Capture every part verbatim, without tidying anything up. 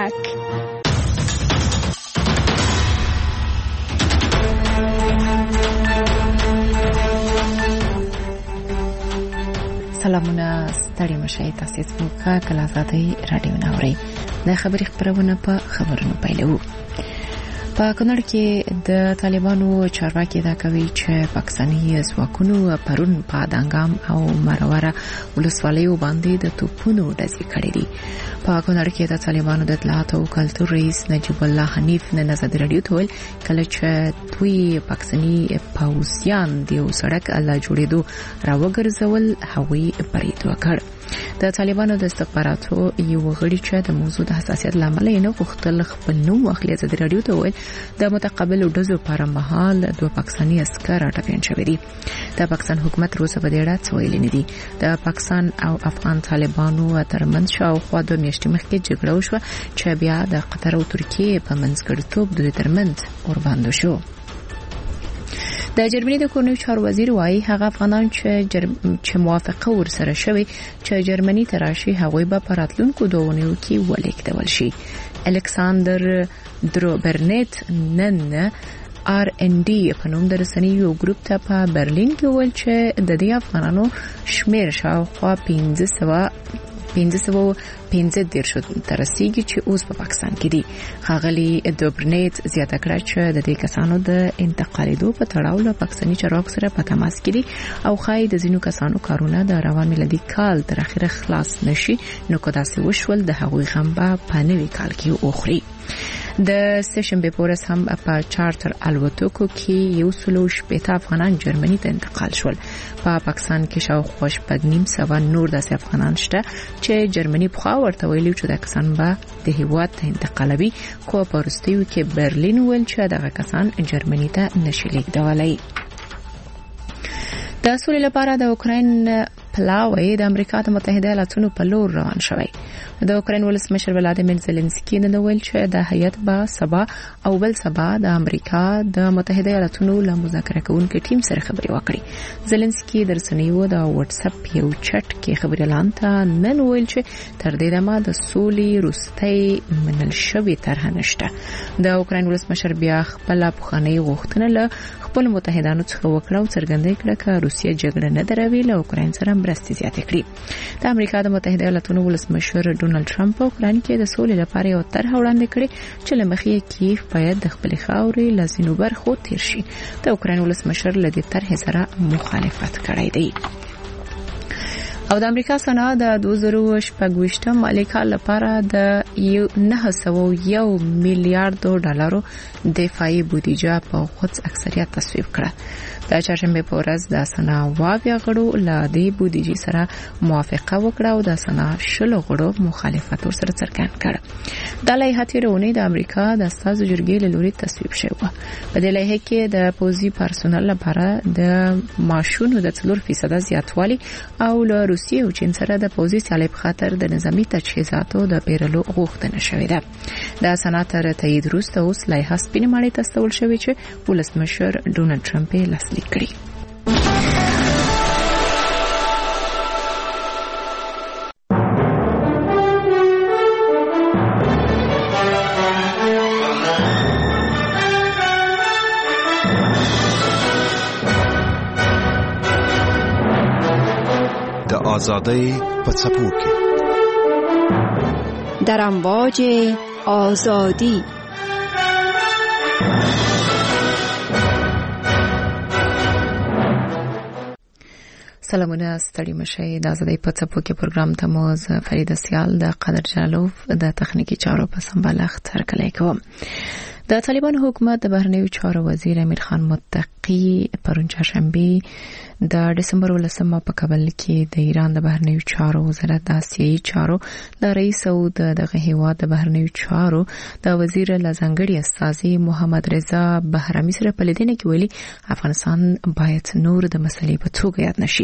ډک. سلامونه ستړي مشای تاسو څنګه کله آزادۍ رادیو ناوړي د خبري خبرونه په خبرونو پیلو. په کونړ کې د طالبانو چارواکي دا کوي چې پاکستاني ځواکونو پرون په دانګام او مروره ولسوالیو باندې د توپونو ډزې کړې دي. په کونړ کې د طالبانو د اطلاعات او کلتور رئیس نجیب الله حنیف نن آزاد رادیو ته ویل کله چې دوی پاکستاني پوځیان د یو سړک الله جوړېدو راوګرځول هوایي برید وکړ. د طالبانو د استخباراتو یو غړي چې د موضوع د حساسیت لامل نه غوښتل خپل نوم واخلي د رادیو ته ویل د متقابل ډزو پر مهال دوه پاکستاني عسكر اټکان شوي دي. د پاکستان حکومت روسه په دې اړه څه ویلي نه دي. د پاکستان او افغان طالبانو ترمنځ شاوخوا دوه میاشتې مخکې جګړه وشوه چې بیا د قطر او ترکیې په منځګړیتوب دوی ترمنځ ورباندې شو. د جرمني د کورنیو چارو وزیر وايي هغه افغانان چې جرم چې موافقه ورسره شوی چې جرمني تراشي هغوی به پراتلونکو دوونیو کې ولیکدول شي. الکساندر دروبرنیت نن آر ان ډي په نوم د رسنیو ګروپ ته په برلین کې ویل چې د دې افغانانو شمیر شاوخوا پنځه سوه پنځه سوه پنځه دیرش تر رسیدي چې اوس په پاکستان کې دي. خاغلی دوبرنیت زیاته کړه چې د دې کسانو د انتقالیدو په تړاو له پاکستاني چارواکو سره په تماس کې دي او خای د ځینو کسانو کارونه د روان میلادي کال تر اخره خلاص نشي نو کدا سي وشول د هغوی غمبه په نوي کال کې اوخري. د سشن به پورس هم په چارټر الوتکو کې یو سلو شپږ افغانان جرمني ته انتقال شول. په پاکستان کې شاوخوا شپږ نیم سوه نور د افغانان شته چې جرمني په ورته ویلي چې د کسان به د هیواد ته انتقالوي خو په وروستیو کې برلین ویل چې دغه کسان جرمني ته نشي لیږدولی. د سولې لپاره د اوکراین پلاوی د امریکا د متحده ایالاتونو په لور روان شوی. د اوکراین ولسمشر ولادیمیر زيلنسکي نن ویل چې د هیئت به سبا او بل سبا د امریکا د متحده ایالاتونو له مذاکره کوونکو ټیم سره خبرې وکړي. زيلنسکي د رسنیو د واتس اپ یو چټ کې خبري اعلان ته نن ویل چې تر دې دمه د سولې روستۍ منل شوې طرح نشته. د اوکراین ولسمشر بیا خپل پخوانی غوښتنه له خپل متحدانو څخه وکړه او څرګنده کړه چې روسیه جګړه نه دروي له اوکراین سره مرستې زیاتې کړي. د امریکا د متحده ایالاتونو ولسمشر ډونالد ټرمپ په اوکراین کې د سولې لپاره یو طرح وړاندې کړې چې لمخې کیف باید د خپل خاورې لزینو برخو تیر شي. د اوکراین ولسمشر له دې طرح سره مخالفت کړی دی. او د امریکا سنا د دوه زره شپږ مالی کال لپاره د نه سوه یو میلیارډ ډالرو دفاعي بودیجه په خود اکثریت تصویب کړه. د چهارشنبه په ورځ د سنا واویا غړو له دې بودیجې سره موافقه وکړه او د سنا شلو غړو مخالفت ورسره څرګند کړ. د لایحه تیرونې د امریکا د استازو جرګې له لوري تصویب شوه. په دې لایحه کې د پوځي پرسونل لپاره د معاشونو د څلور فیصد زیاتوالی او له روسیې او چین سره د پوځي سیالۍ په خاطر د نظامی تجهیزاتو د پیرلو غوښتنه شوې ده. د سناتر تایید وروسته اوس لایحه سپینې ماڼۍ ته استول شوې چې ولسمشر ډونالد ټرمپ یې لاسلیک کړي. آزادی په څپو کې در امواج آزادی. سلامونه ستړي مشي د آزادی په څپو کې پروګرام ته مو ز فرید سیال د قادر جلالوف د تخنیکی چارو په سمبالښت هرکلی کوم. د طالبان حکومت د بهرنیو چارو وزیر امیر خان متقی پرون چهارشنبه د دسمبر ولسمه په کابل کې د ایران د بهرنیو چارو وزارت د آسیایي چارو د رئیس او دغه هیواد د بهرنیو چارو د وزیر لزنګړي استاذي محمد رضا بهرامي سره په لیدنه کې ویلي افغانستان باید نور د مسلې په توګه یاد نشي.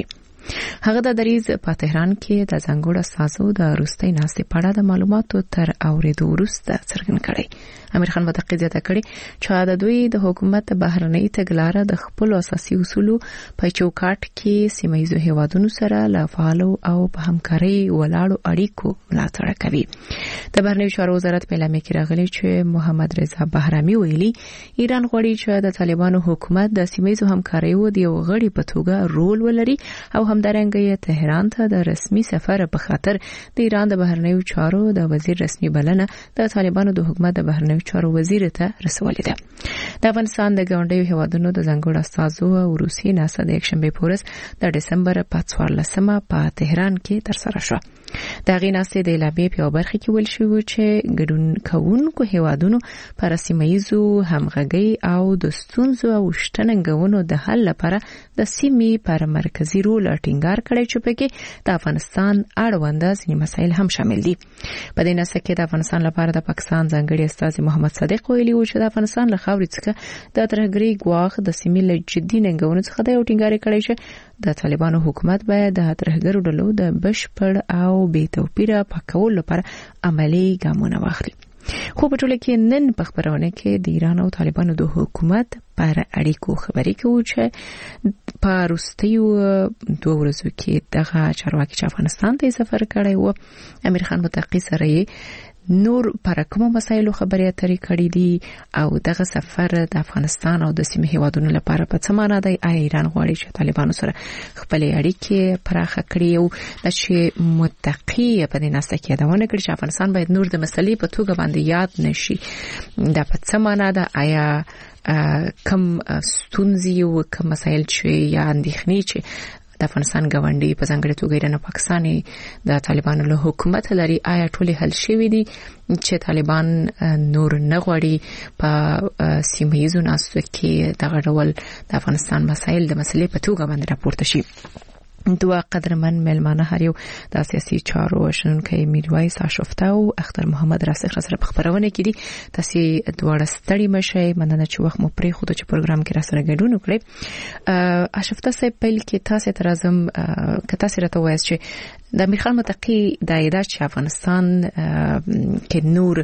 هغه د دریز په تهران کې د ځنګړو استازو د روستۍ ناستې په اړه د معلوماتو تر اوریدو وروسته څرګند کړي. امیر خان متقی زیاته کړي چې د دوی د حکومت بهرنۍ تګلارې د خپل اساسي اصولو په چوکاټ کې سیمایي هیوادونو سره له فعالو او په همکارۍ ولاړو اړیکو ملاتړ کوي. د بهرنیو چارو وزارت په اعلامیه کې راغلي چې محمد رضا بهرامي ویلي ایران غواړي چې د طالبانو حکومت د سیمایي همکاریو د یو غړي په توګه رول ولري او همدارنګه تهران ته د رسمي سفر په خاطر د ایران د بهرنیو چارو د وزیر رسمي بلنه د طالبانو د حکومت د بهرنیو چارو وزیر ته رسولې ده. د افغانستان د ګاونډیو هیوادونو د ځنګړو استازو او روسي ناسا د یکشنبه پورس د ډسمبر په څوارلسمه په تهران کې ترسره شو. د غیناستې د اعلامیې په برخه کې ویل شوی چې ګډون کوونکو هیوادونو پر سیمایزو همغږي او د ستونزو او شتنګونو د حل لپاره د سیمې پر مرکزی رول ټینګار کړی چې پکې د افغانستان اړوند ځینې مسایل هم شامل دي. په دې ناسه کې د افغانستان لپاره د پاکستان ځانګړي استاذ محمد صادق ویلي و چې د افغانستان له خاورې څخه د ترهګرۍ ګواښ د سیمې له جدي ننګونو څخه د یو ټینګار کړی چې د طالبانو حکومت باید د ترهګرو ډلو د بشپړ او بې توپیره پاکولو لپاره عملی ګامونه واخلي. خو په ټوله کې نن په خبرونه کې د ایران او طالبانو د حکومت پر اړیکو خبرې کوي چې په وروستیو دوه ورځو کې دغه چارواکي چې افغانستان ته سفر کړی و امیر خان متقی سره نور پر کومو مسایلو خبرې اترې کړې دي او دغه سفر د افغانستان او د سیمې هیوادونو لپاره په څه معنی دی؟ آیا ایران غواړي چې طالبانو سره خپل اړیکې پراخه کړي او چې متقی په دې ناسته کې یادونه کړي چې افغانستان باید نور د مسلې په توګه باندې یاد نشي؟ دا په څه معنی ده؟ آیا کم ستونزې او کم مسایل چې یا اندېښنې چې د افغانستان ګاونډي په ځانګړي توګه ایران او پاکستان د طالبانو له حکومت لري آیا ټول حل شوی دي چې طالبان نور نه غواړي په سیمه‌ییزو ناستو کې دغه ډول د افغانستان مسایل د مسلې په توګه باندې راپورته شي؟ دوه قدرمن ملمانه هر یو د سیاسي چارو شنونکي میرویس اشرفته او اختر محمد راسخ سره په خبرونه کې دي. تاسو دواړه ستړي مشئ، مننه چې وخت مو پرې خو د پروګرام کې را سره ګډون وکړئ. اشرفته صاحب پیل کې تاسو ته راځم که تاسو راته وایئ چې د امیر خان متقی د ایدا چې افغانستان کې نور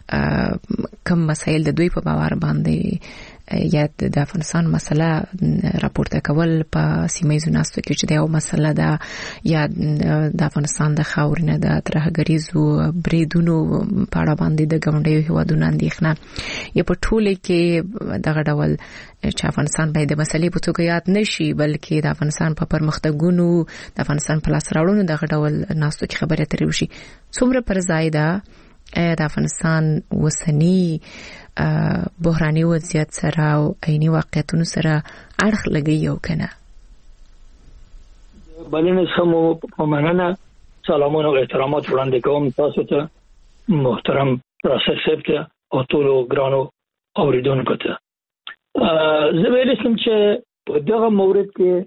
کوم مسایل د دوی په باور باندې یا د افغانستان مسله راپورته کول په سیمایي ناستو کې چې دا یو مسله ده یا د افغانستان د خاورینه د ترهګریزو بریدونو په اړه باندې د ګاونډیو هیوادونو اندېښنه یا په ټوله کې دغه ډول چې افغانستان باید د مسلې په توګه یاد نشي بلکې د افغانستان په پرمختګونو د افغانستان په لاس راوړنو دغه ډول ناستو کې خبرې اترې وشي. څومره پر ځای ده د افغانستان وسنی بحراني وضعیت سره او عیني واقعیتونو سره اړخ لګي او کنه؟ بلنه سمو مننه، سلامونه او احترامات وړاندې کوم تاسو ته محترم راسخ صاحب ته او ټولو ګرانو اوریدونکو ته. زه ویل سم چې په دغه مورد کې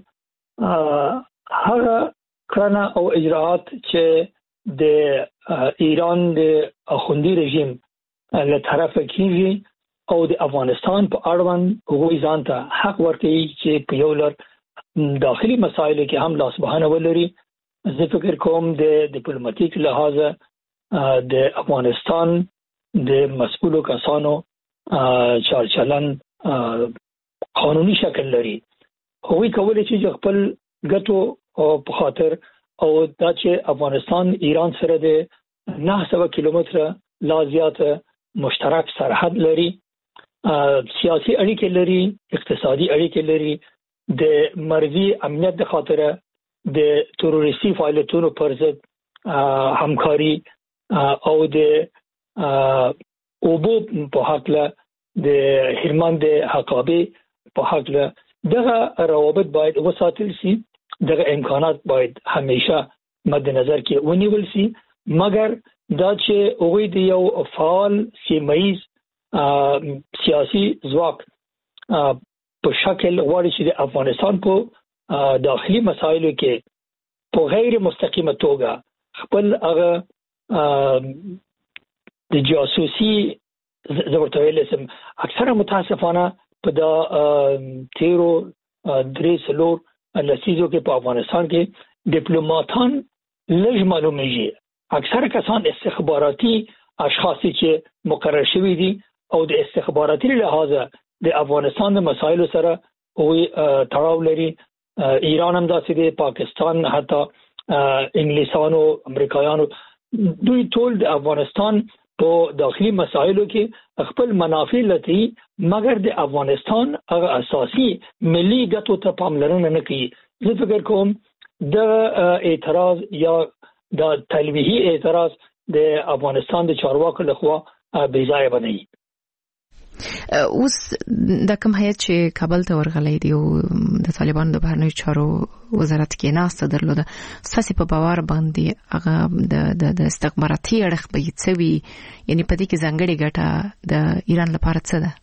هغه کړنه او اجراءات چې د ایران د اخوندي رژیم له طرفه کیږي او د افغانستان په اړوند هغوی ځان ته حق ورکوي چې په یو لړ داخلي مسایلو کې هم لاس بهانه ولري. زه فکر کوم د ډیپلوماټیک لحاظه د افغانستان د مسؤلو کسانو چارچلن قانوني شکل لري. هغوی کولی چې خپل ګټو په خاطر او دا چې افغانستان ایران سره د نه سوه کیلومتره لا زیاته مشترک سرحد لري، سیاسي اړیکې لري، اقتصادي اړیکې لري، د مرزي امنیت د خاطر د تروریستي فعالیتونو پر ضد همکاري او د اوبو په حقله د هلمند حقابه په حقله دغه روابط باید وساتل شي. دغه امکانات باید همیشه مد نظر کې ونیول شي، مګر دا چې هغوی د یو فعال سیمه‌ییز سیاسي ځواک په شکل غواړي چې د افغانستان په داخلي مسایلو کې په غیر مستقیمه توګه خپل هغه د جاسوسي زه ورته ویلی سم اکثره متاسفانه په دا تیرو درې څلور لسیزو کې په افغانستان کې دیپلوماتان لږ معلومیږي. اکثر کسان استخباراتي اشخاصي چې مقرر شوي دي او د استخباراتي لحاظه د افغانستان د مسایلو سره وی تړاو لري. ایران هم داسې دی، پاکستان، حتی انګلیسانو، امریکایانو، دوی ټول د افغانستان په داخلي مسایلو کې خپل منافع لټي، مګر د افغانستان هغه اساسي ملي ګټو ته پاملرنه نه کوي. زه فکر کوم د اعتراض یا د تلویحي اعتراض د افغانستان د چارواکو لخوا بې ځایه بنوي. اوس د کوم هیئت چې کابل ته ورغلی دی او د طالبانو د بهرنیو چارو وزارت کې ناسته درلوده، ستاسې په باور باندې هغه د د استخباراتي اړخ به یې څه وي؟ یعنې په دې کې ځانګړې ګټه د ایران لپاره څه ده؟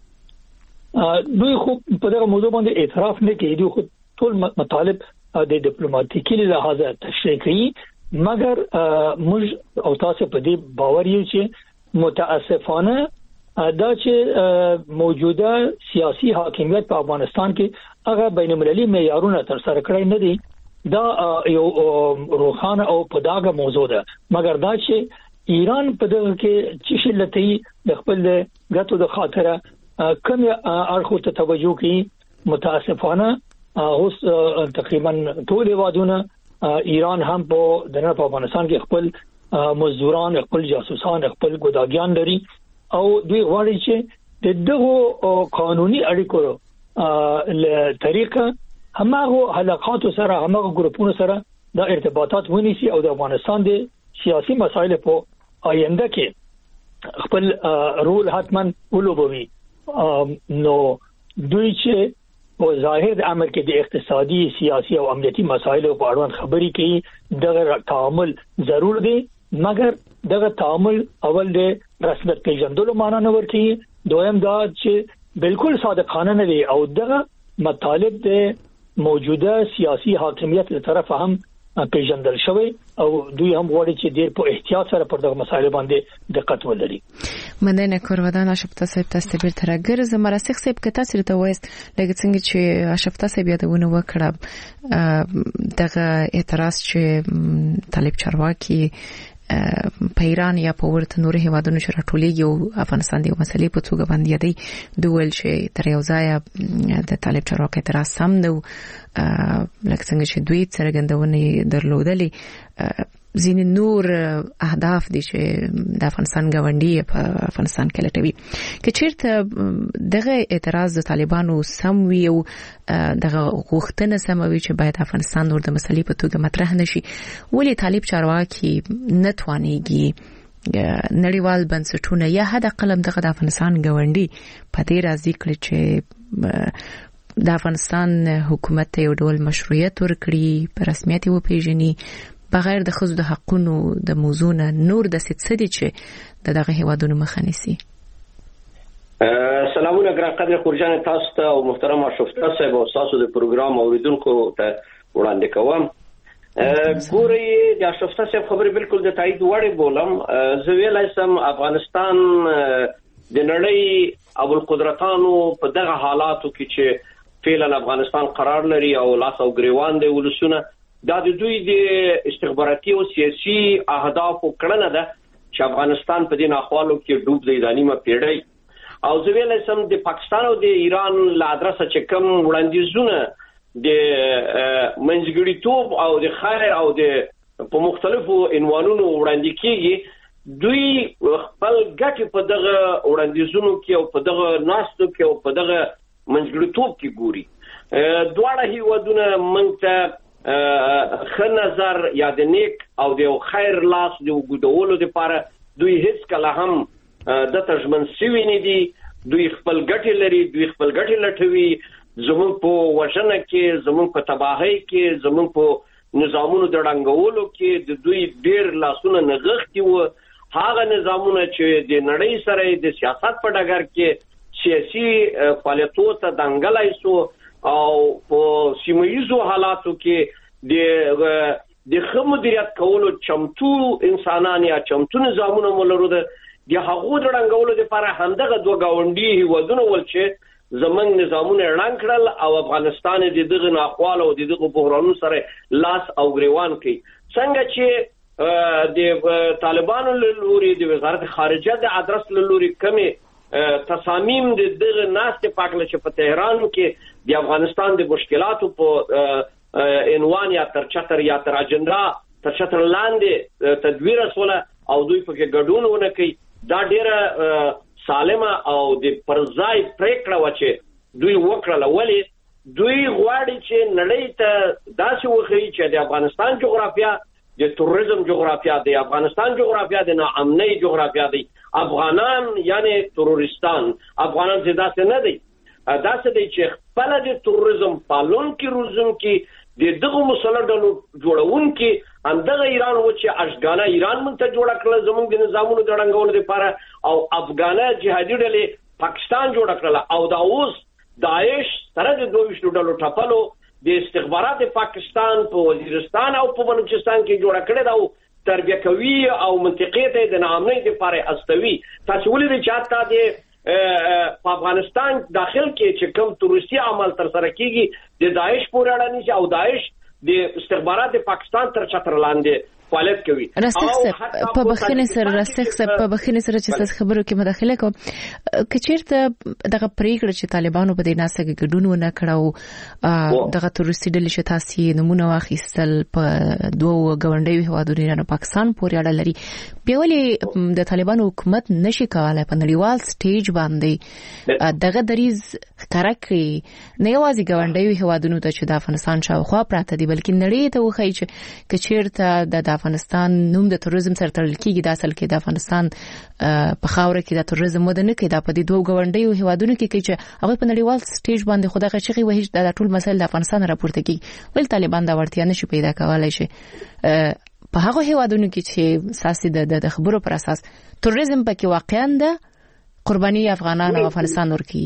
دوی خو په دغه موضوع باندې اعتراف نه کوي. دوی خو ټول مطالب د ډیپلوماټیکي لحاظه تشریح کوي، مګر موږ او تاسو په دې باور یو چې متاسفانه دا چې موجوده سیاسي حاکمیت په افغانستان کې هغه بین المللي معیارونه تر سره کړی نه دي. دا یو روښانه او په داګه موضوع ده، مګر دا چې ایران په دغه کې چې شلتي د خپل ګټو د خاطره کوم اړخو ته توجه کوي، متاسفانه اوس تقریبا ټول هیوادونه ایران هم په دغه په افغانستان کې خپل مزدوران، خپل جاسوسان، خپل ګداګیان لري او دوی غواړي چې د دغه قانوني اړیکو له طریقه همغه حلقات سره، همغه ګروپونو سره د ارتباطات ونیسي او د افغانستان د سیاسي مسایلو په آینده کې خپل رول حتما ولوبوي. نو دوی چې په ظاهر د امر کې د اقتصادي، سیاسي او امنیتي مسایلو په اړه خبرې کوي، دغه تعامل ضرور دی، مګر دغه تعامل اول د رسمیت پیژندلو معنا نه ورکوي، دویم دا چې بالکل صادقانه نه دی او دغه مطالب د موجوده سیاسي حاکمیت له طرفه هم پیژندل شوی او دوی هم غواړي چې ډیر په احتیاط سره پر دغه مسایل باندې دقت ولري. مننه کورودان اشفتا صاحب، تاسو به تر ګرځ مراسخ صاحب کې تاسو ته وایست لکه څنګه چې اشفتا صاحب یادونه وکړه دغه اعتراض چې طالب چارواکي په ایران یا په ورته نور هیوادونو چې راټولېږي او افغانستان د مسلې په توګه باندې دی دوی چې تر یو ځای د طالب چارواکي اعتراض سم نو لکه څنګه چې دوی څرګندونه درلودلې ځین نور اهداف دي چې د افغانستان غونډي په افغانستان کې لټوي. که چیرته دغه اعتراض د طالبانو سم وي او دغه غوښتنه سم وي چې باید افغانستان نور د مسلې په توګه مطرح نشي، ولې طالب چارواکي نه توانېږي نړیوال بنسټونه یا حد اقل دغه د افغانستان غونډي په دې راضي کړي چې د افغانستان حکومت ته یو ډول مشروعیت ورکړي، په رسمیت وپیژني، بغیر د خزو د حقونو د موضوع نه نور د ستسدي چې د دغه هیوادونو مخه نیسي؟ سلامونه ګران قدر خورجان تاسو ته او محترم اشرفتا صاحب او تاسو د پروګرام اوریدونکو ته وړاندې کوم. ګوري د اشرفتا صاحب خبرې بالکل د تایید وړ بولم. زه ویلای سم افغانستان د نړۍ ابو القدرتانو په دغه حالاتو کې چې فعلا افغانستان قرار لري او لاس او ګریوان دی ولسونه، دا د دوی د استخباراتي او سیاسي اهدافو کړنه ده چې افغانستان په دې ناخوالو کې ډوب دی د نیمه پیړۍ. او زه ویلای سم د پاکستان او د ایران له ادرسه چې کوم وړاندیزونه د منځګړیتوب او د خیر او د په مختلفو عنوانونو وړاندې کیږي، دوی خپل ګټې په دغه وړاندیزونو کې او په دغه ناستو کې او په دغه منځګړیتوب کې ګوري. دواړه هیوادونه موږ ته خ نظر یا د نیک او د خیر لاس د وګړو لپاره دوی هیڅ کله هم د ترجمن سوي نه دي. دوی خپل ګټې لري، دوی خپل ګټې لټوي، زموږ په وژنه کې، زموږ په تباہي کې، زموږ په نظامونو د ړنګولو کې د دوی ډیر لاسونه نغښتي وو. هغه نظامونه چې د نړۍ سره د سیاست په ډګر کې سیاسي فعالیتونو ته دنګلای سو او په سیمایي حالاتو کې د د خمودریت کولو چمتو انسانان یا چمتو نظامونه مولرو ده د هغو د رنګولو لپاره همدغه دوه گاونډي هیوادونه ول چې زمنګ نظامونه اعلان کړل او افغانستان د دغه ناخوال او د دغه بحرانونو سره لاس او ګریوان کوي. څنګه چې د طالبانو له لوري د وزارت خارجه د ادرس له لوري کمی تصامیم د دغه ناستې پاکله چې په تهران کې د افغانستان د مشکلاتو په عنوان یا تر چتر یا تر اجنډا تر چتر لاندې تدویر سره او دوی په ګډون ونه کوي، دا ډیره سالمه او د پرځای پریکړه و چې دوی وکړه. ولې دوی غواړي چې نړۍ ته داسې وښیي چې د افغانستان جغرافیا د تروریزم جغرافیا دی، افغانستان جغرافیا د ناامنۍ جغرافیا دی، افغانان یعنی تروریستان افغانان زیاده نه دی. داسې دی چې خپل د تروریزم پالون کې روزم کې د دغه مسلط ډلو جوړون کې اندغه ایران و چې اشغاله ایران مونږ ته جوړ کړل زموږ د نظامونو د ړنګولو لپاره، او افغانه جهادي ډلې پاکستان جوړ کړل، او دا اوس داعش سره د دوه ویشت ډلو ټپلو د استخبارات پاکستان په وزیرستان او په بلوچستان کې جوړ کړی دا او تربیه کوي او منطقې ته د ناامنۍ لپاره استوي. تاسو ولې چې حتی د په افغانستان داخل کې چې کوم تروریستي عمل تر سره کیږي د داعش پورې اړه نشي او داعش د استخبارات پاکستان تر چتر لاندې فعالیت کوي. راسخ په بخښنې سره راسخ په بخښنې سره چې تاسو خبرو کې مداخله کوم کچیرته دغه پریکړه چې طالبانو په دې ناسه کې ګډون ونه کړو دغه تروریستي ډلې چې تاسو نمونه واخیستل په دوه غونډیو هوادونو ایران او پاکستان پورې اړه لري، بیا ولې د طالبانو حکومت نشي کولای په نړیوال سټیج باندې دغه دریز ښکاره کړي نه یوازې غونډیو هوادونو ته چې د افغانستان شاوخوا پراته دي بلکې نړۍ ته وښایي چې کچیرته د افغانستان نوم د تروریزم سره تړل کیږي، د اصل کې د افغانستان په خاور کې د تروریزم مده نه کوي، دا په دې دوه غونډیو هوادونو کې کې چې هغه په نړیوال سټیج باندې خدای غشي وهي د ټول مسایل د افغانستان راپورته کیږي، ول طالبان دا ورتیا نشي پیدا کولای شي په هغه هوادونو کې چې ساسي د خبرو پر اساس تروریزم پکې واقعا د قرباني افغانان او افغانستان ورکی.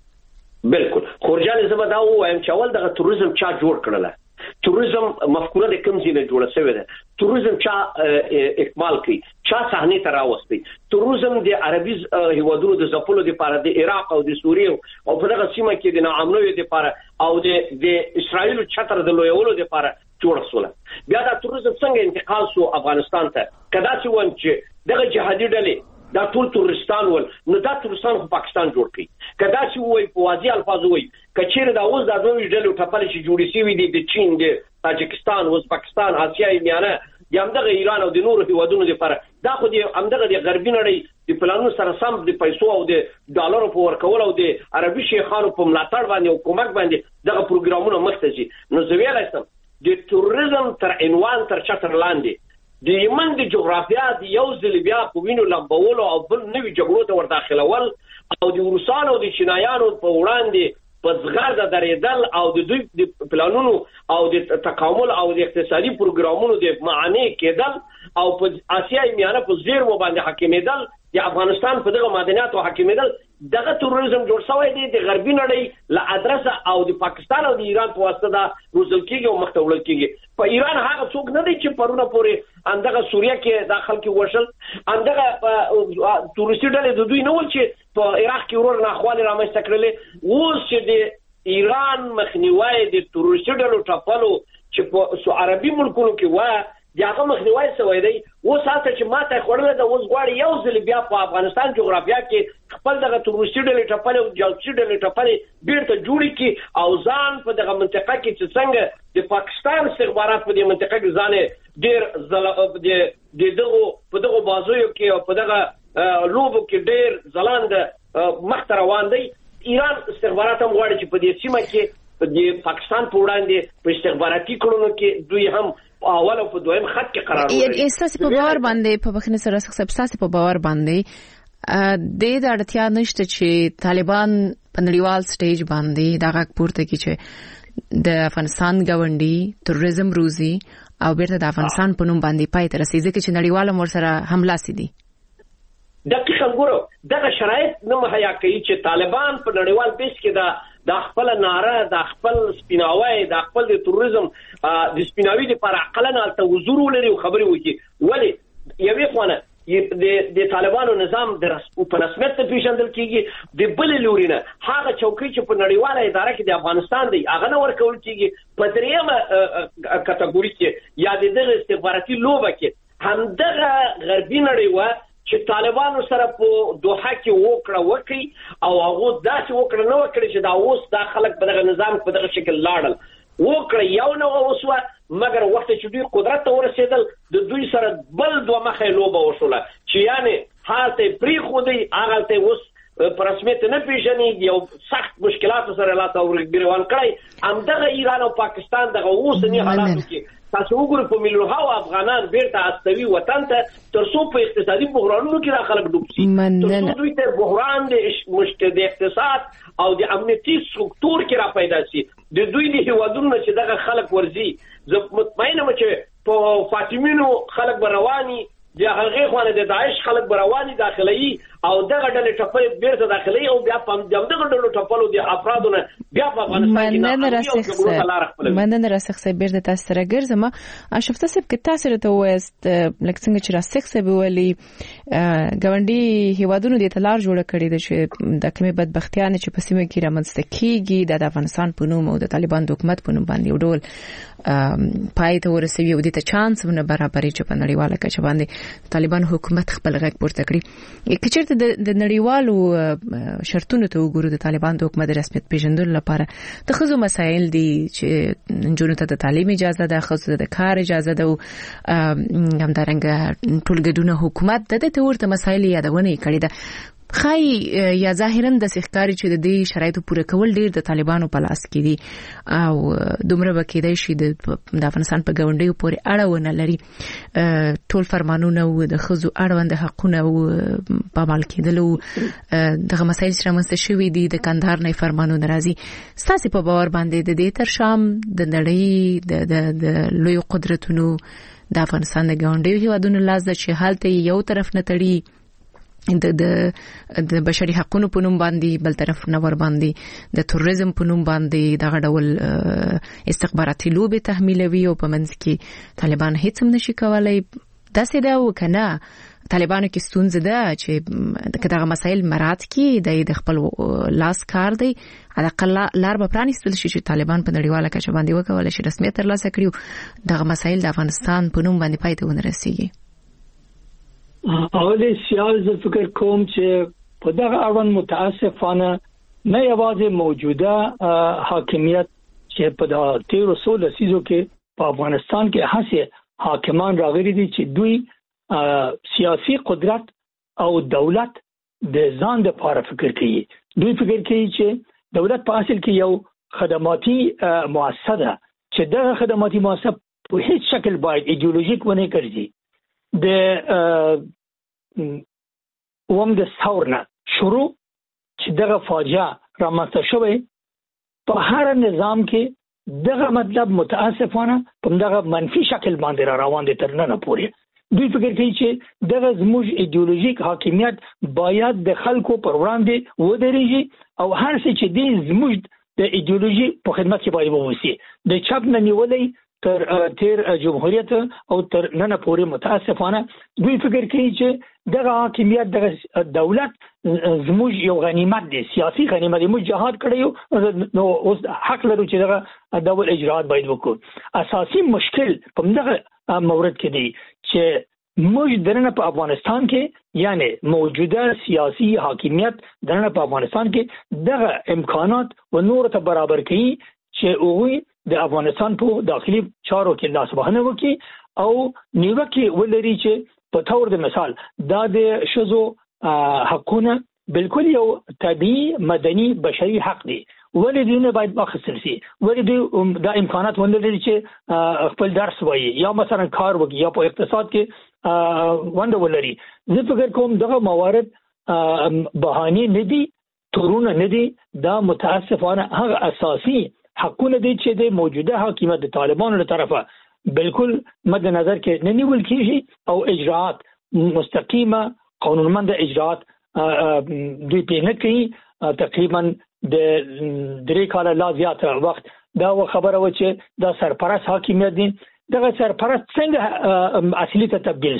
بالکل خورجان زما دا وایم چې اول دغه تروریزم چا جوړ کړل، تروریزم مفکوره د کوم ځای نه جوړه شوې ده، تروریزم چا اکمال کوي، چا صحنه ته راوستي. تروریزم د عربي هیوادونو د ځپلو لپاره د عراق او د سوریه او په دغه سیمه کې د ناامنۍ لپاره او د د اسرایل چتر د لویولو لپاره جوړ شول. بیا دا تروریزم څنګه انتقال شو افغانستان ته؟ کدا چې ون چې دغه جهادي ډلې دا ټول تورستان ول نو دا تورستان خو پاکستان جوړ کړي. کدا چې وای په واضح الفاظ وای کچېره دا اوس دا دوه ډلې ټپل شي جوړې شي وي د چین د تاجکستان او پاکستان آسیای میانه د همدغه ایران او د نورو هیوادونو لپاره دا خو د همدغه د غربي نړۍ د پلانونو سره سم د پیسو او د ډالرو په ورکول او د عربي شیخانو په ملاتړ باندې او کومک باندې دغه پروګرامونه مخته شي. نو زه ویلای شم د تروریزم تر عنوان تر چتر لاندې د یمن د جغرافیا د یو ځل بیا په وینو لمبولو او بل نوي جګړو ته ورداخلول او د روسانو او د چینایانو په وړاندې په زغر د درېدل او د دوی د پلانونو او د تکامل او د اقتصادي پروګرامونو د معنی کېدل او په آسیای میانه په زیر و باندې حاکمیدل د افغانستان په دغه معدنیاتو حاکمیدل دغه تروریزم جوړ شوی دی د غربي نړۍ له ادرسه او د پاکستان او د ایران په واسطه دا روزل کېږي او مخته وړل کېږي. په ایران هغه څوک نه دی چې پرونه پورې اندغه سوریه کې داخل کې وشل، اندغه تروریستي ډلې د دوی نه ول چې په عراق کې ورور ناخوالې رامنځته کړلې. اوس چې د ایران مخنیوی د تروریستي ډلو ټپلو چې په عربي ملکونو کې و دغه مخنیوی شوی دی، اوس هڅه چې ماته خورله د اوس غواړي یو ځل بیا په افغانستان جغرافیا کې خپل دغه تروریستي ډلې ټپلې او جاسوسي ډلې ټپلې بیرته جوړې کړي او ځان په دغه منطقه کې چې څنګه د پاکستان استخبارات په دې منطقه کې ځان ډېر ځل د دغه په دغه بازویو کې او په دغه لوبو کې ډېر ځلاند مخ روان دی. ایران استخبارات هم غواړي چې په دې سیمه کې د پاکستان په وړاندې په استخباراتي کړنو کې دوی هم اول او په دویم خط کې قرار ورکړي. احساس په باور باندې په بخنه سره احساس په باور باندې د اړتیا نشته چې طالبان په نړیوال سټیج باندې دا غږ پورته کړي چې د افغانستان غونډي تروریزم روزي او بیرته د افغانستان په نوم باندې پای ته رسیدي چې نړیوال مور سره حمله سي. دقیقاً ګورو دغه شرایط نه مهیا کوي چې طالبان په نړیوال پیش کې دا د خپل ناره د خپل سپیناوي د خپل د تروریزم د سپیناوي لپاره عقلنا ته حضور ولري او خبري وکړي. ولی یوې خونه د د طالبانو نظام د په رسمیت پیژندل کیږي د بل لورینه هغه چوکۍ چې په نړیواله اداره کې د افغانستان دی هغه نه ورکول کیږي په دریمه کټګوري کې یا د دغه استخباراتي لوبه کې همدغه غربي نړۍ و چې طالبانو سره په دوحه کې وکړه وکړي او هغه داسې وکړه نه وکړي چې دا اوس دا خلک په دغه نظام په دغه شکل لاړل وکړه یو نو اوسوه مګر وخت چې دوی قدرت ته ورسېدل د دوی سره بل دوه مخه لوبه وشوله چې یعنی حالت پری خودي هغه ته اوس په رسمیت نه پیژني یو سخت مشکلات سره لا تور ګریوان کړی همدغه ایران او پاکستان دغه اوسنی حالاتو کې تاسو وګورئ په میلیونها افغانان بیرته استوي وطن ته تر څو په اقتصادي بحرانونو کې را خلک ډوب شي تر څو دوی ته بحران د مشکل د اقتصاد او د امنیتي سترکتور کې را پیدا شي د دوی د هیوادونو چې دغه خلک ورزي زه مطمئنه یم چې په فاطمینو خلک به رواني د هغې خوانه د داعش خلک به رواني داخلي او دغه ډلې ټپلې بیرته داخلي او بیا په دغه ډلو ټپلو د افرادونه بیا په افغانستان کې مننه راسخ صاحب بیرته تاسو سره ګرځم اشرف صاحب کې تاسو ته وایست لکه څنګه چې راسخ صاحب ویلي ګاونډي هیوادونو د اطلاع جوړ کړي د چې د کومې بدبختیانه چې په سیمه کې رامنځته کیږي د افغانستان په نوم او د طالبان د حکومت په نوم باندې یو ډول پای ته ورسوي او د ته چانس ونه برابرې چې په نړیواله کچه باندې طالبان حکومت خپل غږ پورته کړي کچېرته د نړیوالو شرطونو ته وګورو د طالبان د حکومت رسمیت پیژندلو لپاره د خزو مسایل دي چې جنونو ته د تعلیم اجازه ده خزو د کار اجازه ده او همدارنګه ټولګډونه حکومت د دې ورته مسایل یادونه کړې ده خای یا ظاهرا د سخکاري چې د دې شرایطو پوره کول ډیر د طالبانو په لاس کې دي او دومره بکیدای شي د افغانستان په ګاونډیو پورې اړه ونه لري ټول فرمانونه او د خزو اړوند حقونه او په مال کېدلو دغه مسایل چې رامنځته شوي دي د کندهار نه فرمانونه راځي ستاسو په باور باندې د دې تر شام د نړۍ د د لوی قدرتونو د افغانستان د ګاونډیو هیوادونو لاس د چې حالت یو طرف نه تړي د د د بشري حقوقو په نوم باندې بل طرف نه ور باندې د تروریزم په نوم باندې دغه ډول استخباراتي لوبې تحمیلوي او په منځ کې طالبان هیڅ هم نشي کولای داسې دا وکنه طالبانو کې ستونزه ده چې دغه مسایل مراد کې د خپل لاس کار دی علاقه لار به پرانیستل شي چې طالبان په نړیواله کچه باندې وکولای شي رسمیت ترلاسه کړي دغه مسایل د افغانستان په نوم باندې پای ته ورسیږي اول سیال ز فکر کوم چې په دغه اړوند متاسفانه نه یوازې موجوده حاکمیت چې په د تیر وسو لسیزو کې په افغانستان کې هڅه حاکمان راغلي دي چې دوی سیاسي قدرت او دولت د ځان د لپاره فکر کوي دوی فکر کوي چې دولت په اصل کې یو خدماتي مؤسسه ده چې دغه خدماتي مؤسسه په هیڅ شکل باید ایدئولوژیک ونه ګرځي د ووم د ثورنا شروع چې دغه فاجعه رامنځته شوې په هر نظام کې دغه مطلب متاسفانه په دغه منفي شکل باندې را روان دي تر نن پورې دوی فکر کوي چې دغه زموږ ایدئولوژیک حاکمیت باید د خلکو پر وړاندې ودرېږي او هر څه چې دی زموږ د ایدئولوژي په خدمت کې باید ووسی د چپ نه نیولې تر تیر جمهوریت او تر نن پورې متاسفانه دوی فکر کوي چې دغه حاکمیت دغه دولت زموږ یو غنیمت دی سیاسي غنیمت دی موږ جهاد کړیو نو اوس حق لرو چې دغه ډول اجرات باید وکړو اساسي مشکل په دغه مورد کې دی چې موږ دنه په افغانستان کې یعنی موجوده سیاسي حاکمیت دنه په افغانستان کې دغه امکانات و نور ته برابر کړي چې اووی د افغانستان په داخلي چارو کې لاس وهنه وکړي او نیوکه ولري چې په تور د مثال دا د شذو حقونه بالکل یو طبيعي مدني بشري حق دی ولې دې باید اخیستل شي ولې دې دا امکانات ولري چې خپل درس وایي یا مثلا کار وکړي یا په اقتصاد کې ونده ولري زه فکر کوم دغه موارد بهانه نه دي تورونه نه دي دا متاسفانه هغه اساسي حقونه دي چې د موجوده حکومت د طالبانو له طرفه بالکل مد نظر کې نه نیول کیږي او اجراءات مستقیمه قانونمند اجراءات دوی په نه کوي تقریبا د درې کاله لا زیات وخت دا خبره و چې دا سرپرست حکومت دي دغه سرپرست څنګه اصلي ته تبدیل شو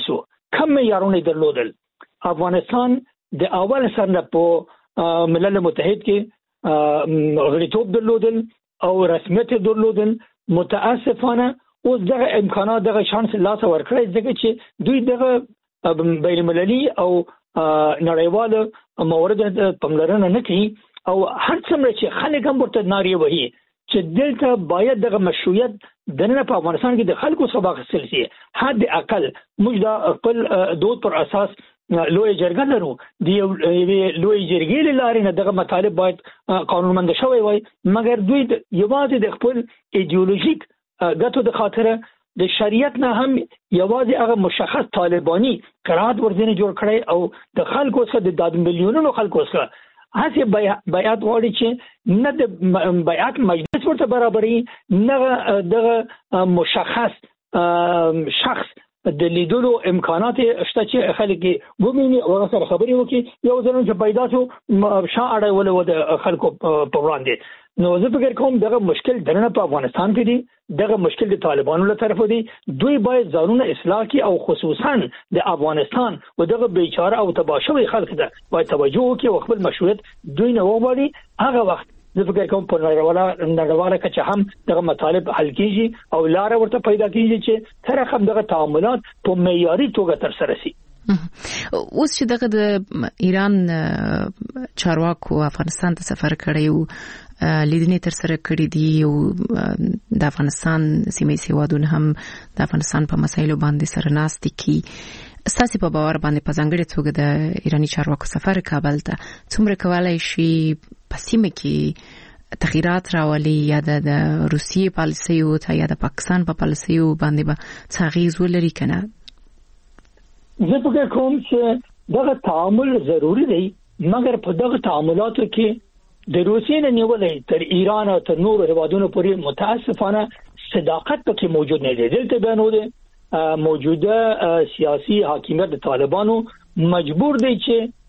کم معیارونه درلودل. افغانستان د اول سر نه په ملل متحد کې غړیتوب درلودل او رسمیت درلودل. متاسفانه اوس دغه امکانات دغه شانس لاس ورکړی ځکه چې دوی دغه بین المللي او نړیواله موارد پاملرنه نه کوي او هر څومره چې خلک هم ورته نارې وهي چې دلته باید دغه مشروعیت دنه په افغانستان کې د خلکو څخه واخیستل شي. حد اقل موږ د خپل دود پر اساس لوی جرګه لرو. د لوی جرګې لارې نه دغه مطالب باید قانونمند شوی وای، مګر دوی یوازې د خپل ایدئولوژیک ګټو د خاطره د شریعت نه هم یوازې هغه مشخص طالبانی قرارات ورځنه جوړ کړي او د خلکو څخه د میلیونونو خلکو څخه هڅه بیعت وړي چې نه د بیعت مجلس ورته برابرې نه دغه مشخص شخص د لیدلو امکانات شته چې خلک وګوري او سره خبرې وکړي. یو ځل چې پیدا شو شاه اړه ول و د خلکو په وړاندې. نو زه فکر کوم دغه مشکل درنه په افغانستان کې دی، دغه مشکل د طالبانو له طرفه دی. دوی باید ځانونه اصلاح کړي او خصوصا د افغانستان او دغه بیچاره او تباشوي خلک ته باید توجه وکړي او خپل مشروعیت دوی نه وغواړي. هغه وخت زه فکر کوم په نړیواله نړیواله کچه هم دغه مطالب حل کیږي او لار ورته پیدا کیږي چې تر هم دغه تعاملات په معیاري توګه تر سره شي. اوس چې دغه د ایران چارواکو افغانستان ته سفر کړی او لیدنې تر سره کړې دي او د افغانستان سیمې هیوادونه هم د افغانستان په مسایلو باندې سره ناست دي. ستاسو په باور باندې په ځانګړي توګه د ایرانی چارواکو سفر کابل ته څومره کولای شي په سیمه کې تغیرات راولي یا د روسیې پالیسیو ته یا د پاکستان په پالیسیو باندې به تغییر ولري کنه؟ زه فکر کوم چې دغه تعامل ضروری دی، مګر په دغه تعاملاتو کې د روسیې نه نیولې تر ایران او تر نورو هیوادونو پورې متاسفانه صداقت پکې موجود نه دی. دلته بیانوده موجوده سیاسي حاکمیت د طالبانو مجبور دی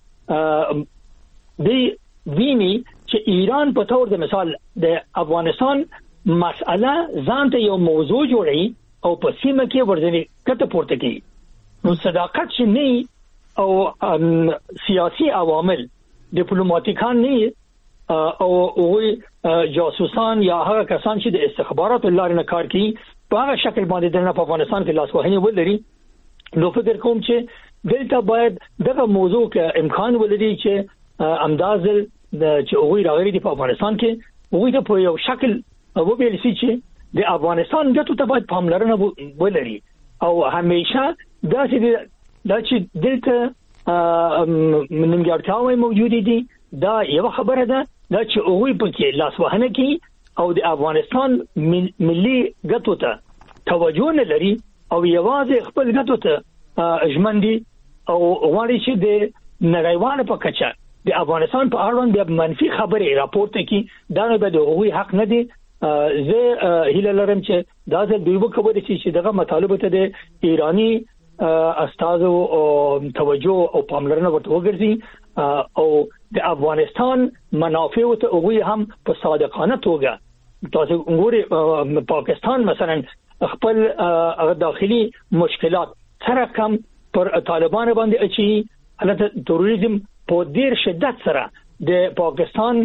چې دی ویني چې ایران په تور د مثال د افغانستان مسأله ځانته یو موضوع جوړي او په سیمه کې ورځنی کته پورته کوي. نو صداقت چې نه او سیاسي عوامل ډیپلوماټیکان نه او او جاسوسان یا هغه کسان چې د استخباراتو لارې نه کار کوي په هغه شکل باندې د افغانستان کې لاسوهنه ولري. نو فکر کوم چې دلته باید دغه موضوع کې امکان ولري چې امدازل چې هغه راغلي دي په افغانستان کې هغه په یو شکل وبېل شي چې د افغانستان ګټو ته باید پاملرنه ولري او همیشه دا چې دا چې دلته منګړتاوي موجود دي. دا یو خبره ده دا چې هغه په لاسوهنه کې او د افغانستان ملي ګټو ته توجه نه لري او یوازې خپل ګټو ته ژمندي او غواړي چې د نړیوال په کچه د افغانستان په اړه د منفي خبرې راپورته کی. دا نه به د هغوی حق نه دی. زه هیله لرم چې دا ځل دوی وکړي چې دغه مطالبه ته د ایرانی استازو او توجه او پاملرنه ورته وګرځي او د افغانستان منافع ته هغوی هم په صادقانه توګه تاسو وګورئ پاکستان مثلا خپل داخلي مشکلات سره کم پر طالبان باندې اچي حالت تروریزم په ډیر شدت سره د پاکستان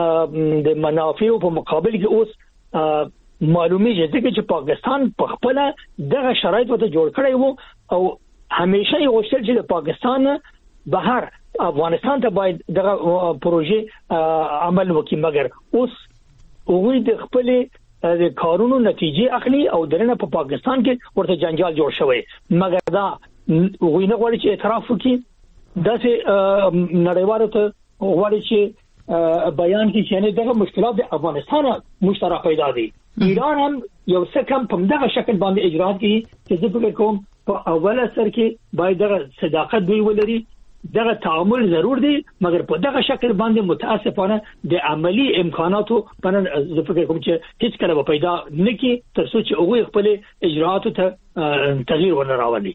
د منافع په مقابل کې اوس معلومي چې چې پاکستان په خپل دغه شرایط وته جوړ کړی وو او همیشه یې غوښتل چې د پاکستان بهر افغانستان ته باید دغه پروژې عمل وکړي، مګر اوس هغوی د خپل د کارونو نتیجې اخلي او درنه په پاکستان کې ورته جنجال جوړ شوی. مګر دا هغوی نه غواړي چې اعتراف وکړي، داسې نړیوالو ته غواړي چې بیان کې چې نه دغه مشکلات د افغانستان مشترک پیدا دي. ایران هم یو څه کم په دغه شکل باندې اجرات کوي چې زه فکر کوم په اوله سر کې باید دغه صداقت دوی ولري. دغه تعامل ضرور دی، مګر په دغه شکل باندې متاسفانه د عملی امکاناتو په زه فکر کوم چې هیڅ کله پیدا نه کی تر څو چې هغه خپل اجراتو ته تغییر ونه راولي.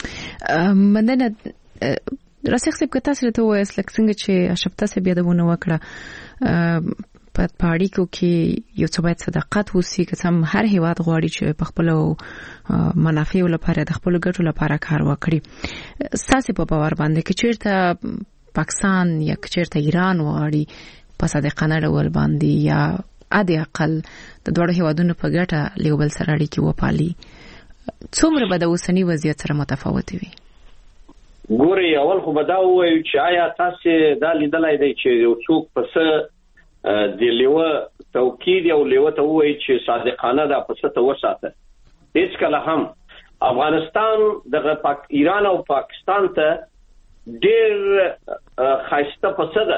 مننه راسخ صاحب که تاسو ته وایي لکه څنګه چې اشرف تاسو بیا دونه وکړه په پاړیکو کې یو څه باید صداقت وسی که سم هر هیواد غواړي چې په خپل منافع لپاره د خپل ګټو لپاره کار وکړي. ساسي په باور باندې کې چیرته پاکستان یا چیرته ایران غواړي په صادقانه ډول باندې یا ادي اقل د دوه هیوادونو په ګټه لیوبل سره اړیکې وپالي، څومره به د اوسنی وضعیت سره متفاوت وي؟ ګوري اول خو به دا ووایو چې آیا تاسو دا لیدلای دی چې یو څوک پس د لیوه توکید او لیوه ته وایي چې صادقانه دا پس ته وساته. هیڅ کله هم افغانستان دغه پاک ایران او پاکستان ته ډېر خاصه پس ده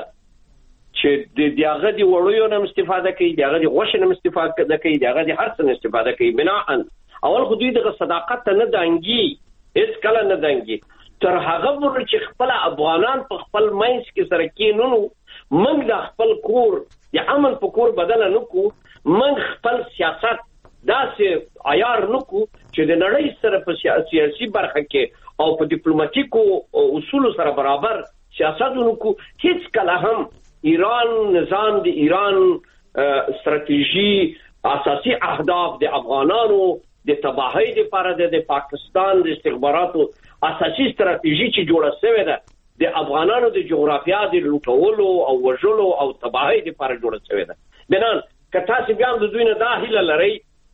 چې د دغه دی وړیو نه استفاده کوي، دغه دی غوښه نه استفاده کوي، دغه دی هر څه استفاده کوي. بناءن اول خو دوی دغه صداقت ته نه دانګي، هیڅ کله نه دانګي. تر هغه ور چې خپل افغانان په خپل مینس کې سره کېنونو موږ د خپل کور د امن په کور بدل نه کو، موږ خپل سیاست داسې عیار نه کو چې د نړۍ سره په سیاسي برخه کې او په ډیپلوماټیکو اصول سره برابر سیاست نه کو. هیڅ کله هم ایران نظام د ایران استراتیژي اساسي اهداف د افغانانو د تباہی لپاره د پاکستان د استخباراتو اساسي استراتیژي چې جوړه شوې ده د افغانانو د جغرافیا د لوټولو او وژلو او تباہی لپاره جوړه شوې ده. بنان که تاسو بیا د دوی نه دا هیله لرئ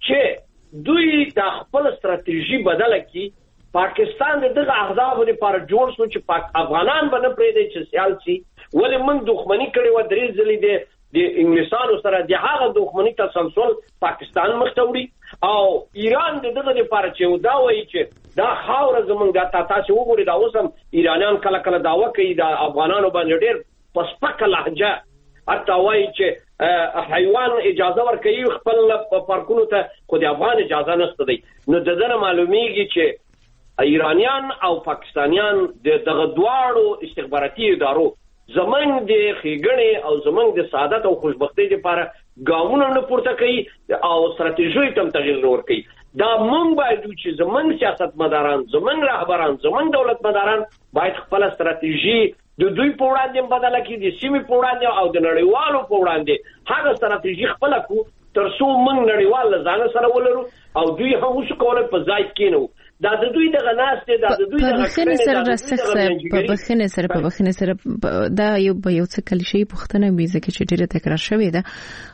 چې دوی د خپل استراتیژي بدله کړي، پاکستان دغه اهداف لپاره جوړ شو چې پاک افغانان باندې پرې دي چې سیاسي ولې موږ دښمنی کړې و درې ځلې د د انګلیسانو سره د هغه دښمنی تسلسل پاکستان مختوري او ایران دغه لپاره چې دا وایي چې دا خاور زمونږ د تاسو وګورئ دا اوسم ایرانیان کله کله داوا کوي د افغانانو باندې ډېر پسپک لهجه حتی وایي چې حیوان اجازه ورکوي خپل پارکونو ته، خو د افغان اجازه نشته دی. نو د دې معلومیږي چې ایرانیان او پاکستانیان د دغه دواړو استخباراتي ادارو زمنګ د خېګړې او زمنګ د سعادت او خوشبختی لپاره ګامونه نه پورته کوي او استراتیژي تم تغیر ورکوي. دا مونږ باید چې زمنګ سیاستمداران، زمنګ رهبران، زمنګ دولتمداران باید خپل استراتیژي د دوی په وړاندې بدله کړي، د سیمې په وړاندې او د نړیوالو په وړاندې هغه استراتیژي خپل کو تر څو موږ نړیوال ځان سره ولرو او دوی هم وسو کولای په ځای کې نو دا د دوی دغه ناشته دا د دوی دغه خنه سره رسخه په بخنه سره په بخنه سره دا یو به یو څه کلی شي پښتنه میزه کې چې ډیره تکرار شوې ده،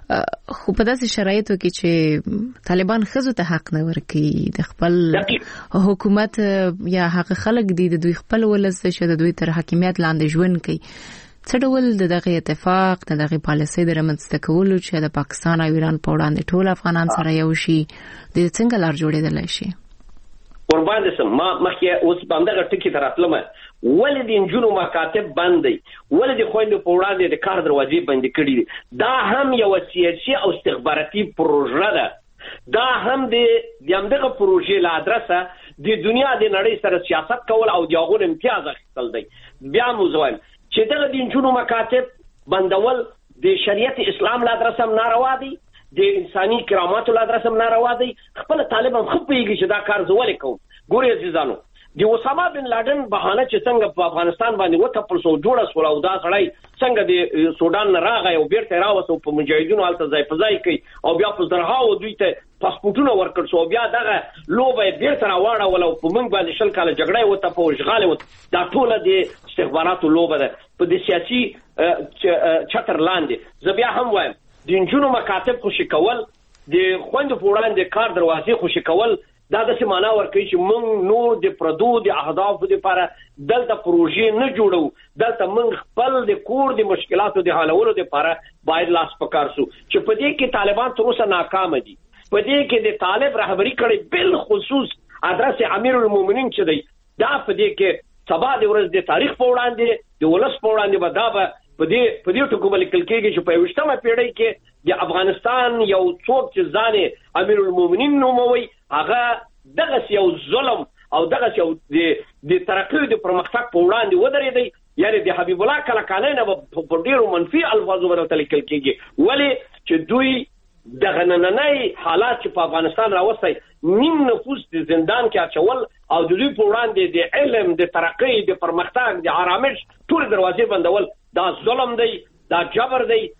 خو په داسې شرایطو کې چې طالبان خزو ته حق نه ورکړي د خپل حکومت یا هغه خلک دي د دوی خپل ولس چې د دوی تر حاکمیت لاندې ژوند کوي، څه ډول د دغه اتفاق د دغه پالیسۍ د رامنځته کولو چې د پاکستان او ایران په وړاندې ټول افغانان سره یو شي د څنګه لار جوړېدلی شي؟ قربان دې سم ما مخکې اوس باندې ټکی تراتلم ولې د انجونو مکاتب باندې ولې د خويندو په وړاندې د کار دروازې بندې کړې، دا هم یو سیاسي او استخباراتي پروژه ده. دا هم د دغه پروژې له ادرسه د دنیا د نړۍ سره سیاست کول او د هغو امتیاز اخیستل دی. بیا مو زوایم چې دغه د انجونو مکاتب بندول د شریعت اسلام له ادرسه هم ناروا دی، د انساني کراماتو له ادرسه هم ناروا دی. خپل طالبان خو پیږي چې دا کار زولې کوم. ګوري عزیزانو د اسامه بن لادن بهانه چې څنګه په افغانستان باندې وټپل سو جوړه سو او دا سړی څنګه د سودان نه راغی او بیرته راوسو په مجاهدینو حالت ځای په ځای کوي او بیا په زرهاو دوی ته پاسپورتونه ورکړ سو بیا دغه لوبه بیرته راوړه ولو په موږ باندې شل کاله جګړه وته په اشغال وته دا ټول د استخباراتو لوبه ده په د سیاسي چتر لاندې. زه بیا هم وایم د انجونو مکاتب خوشی کول، د خويندو په وړاندې کار دروازې خوشی کول، دا د سیمانه ورکوي چې موږ نو د پردو د اهدافو لپاره دلته پروژې نه جوړو، دلته موږ خپل د کور د مشکلاتو د حلولو لپاره باید لاس پکار سو چې په دې کې طالبان تر اوسه ناکام دي. په دې کې د طالب رهبری کړي بل خصوص ادرس امیر المؤمنین چې دی دا په دې کې سبا د ورځ د تاریخ په وړاندې د ولس په وړاندې بدابه په دې په دې ټکو باندې کلکېږي چې په یوشتمه پیړۍ کې د افغانستان یو څوک چې ځانې امیر المؤمنین نوموي هغه دغه یو ظلم او دغه یو د ترقی د پرمختګ په وړاندې ودرېدی. یعنی د حبیب الله کلکانه نه په ډیرو منفي الفاظو باندې تلکل کېږي ولې چې دوی دغه نننۍ حالات چې په افغانستان راوستي نیم نفوس د زندان کې اچول او د دوی په وړاندې د علم د ترقی د پرمختګ د آرامش ټول دروازې بندول دا ظلم دی، دا جبر دی،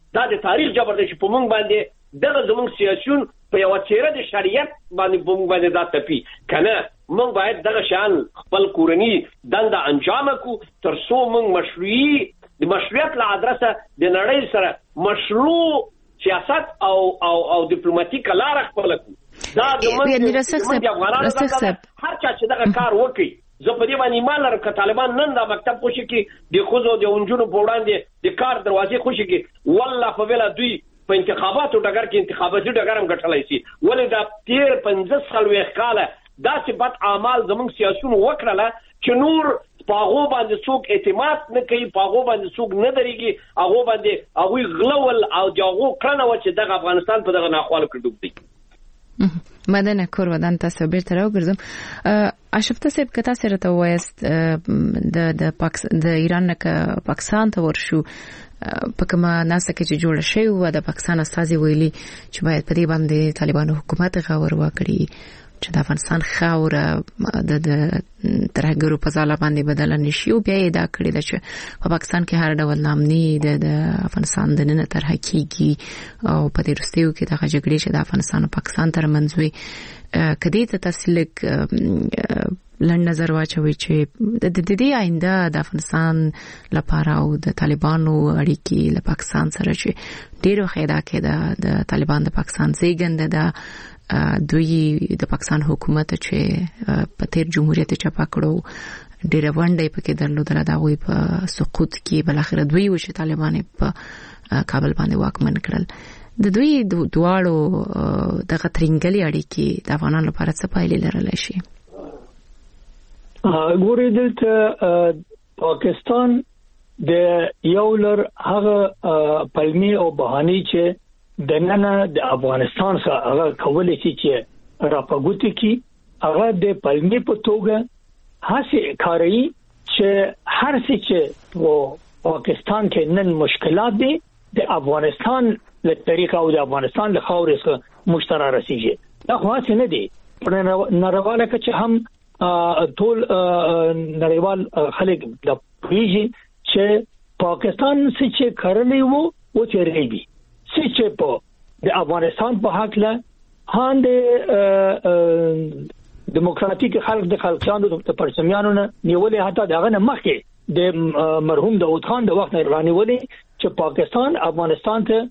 دا د تاریخ جبر دی چې په موږ باندې دغه زموږ سیاسيون په یو چیرې د شریعت باندې په موږ باندې دا تپی کنه موږ باید دغه شان خپل کورنی دنده انجام کو تر څو موږ مشروعي د مشروعیت له ادرسه د نړۍ سره مشروع سیاست او او او ډیپلوماټیک لار خپل کو دا د موږ هر چا چې دغه کار وکړي زه په دې باندې ایمان لرم چې طالبان نن دا مکتب خوشي کې د خوځو د اونجونو په وړاندې د کار دروازې خوشي کې والله په ویلا دوی په انتخاباتو ډګر کې انتخاباتي ډګر هم ګټلای شي ولې دا تیر پنځه څلوېښت کاله داسې بد اعمال زموږ سیاسيون وکړله چې نور پاغو باندې څوک اعتماد نه کوي پاغو باندې څوک نه درېږي هغه باندې هغه غلول او دغه کړنه و چې دغه افغانستان په دغه ناخوالو کې ډوب دی مدنه کور ودان تاسو بیرته راوګرځم اشفته صاحب کته سره ته وایست د د پاکستان د ایران نه پاکستان ته ورشو په کومه ناسه کې چې جوړ شوی و د پاکستان استازي ویلي چې باید په دې باندې طالبانو حکومت غور وکړي چې د افغانستان خاوره د ترهګرو په ځاله باندې بدل نشي او بیا یې دا کړی چې په پاکستان کې هر ډول نامني د افغانستان د نن تر حقيقي او په دې رستیو کې د جګړې چې د افغانستان او پاکستان ترمنځ وي کدی ته تسلیک لن نظر واچوي چې د دې آینده د افغانستان لپاره او د طالبانو اړیکې له پاکستان سره چې ډیرو خیدا کې د طالبان د پاکستان زیږنده د دوی د پاکستان حکومت چې په تیر جمهوریت چپا کړو ډیر ونډه پکې درلودله دا وی په سقوط کې بل اخر دوی و چې طالبان په کابل باندې واکمن کړل د دوی دواړو د غترنګلي اړیکې د افغانانو لپاره څه پایلې لرلی شي ګورې دلته پاکستان د یو لر هغه پلمي او بهاني چې د نن د افغانستان سره هغه کولای شي چې راپګوت کی هغه د پلمي په توګه هڅه کوي چې هر څه چې په پاکستان کې نن مشکلات دي د افغانستان له طریقه او د افغانستان له خاورې سره مشترک رسیږي دا خو څه نه دي پر نړیواله کې هم ټول نړیوال خلک د پریږي چې پاکستان چې کړلې وو او چې ریبي چې په د افغانستان په حق له هاند دیموکراتیک خلک د خلکانو د پرسمیانو نه نیولې حتی دغه نه مخکې د مرحوم داود خان د وخت رانیولې چې پاکستان افغانستان ته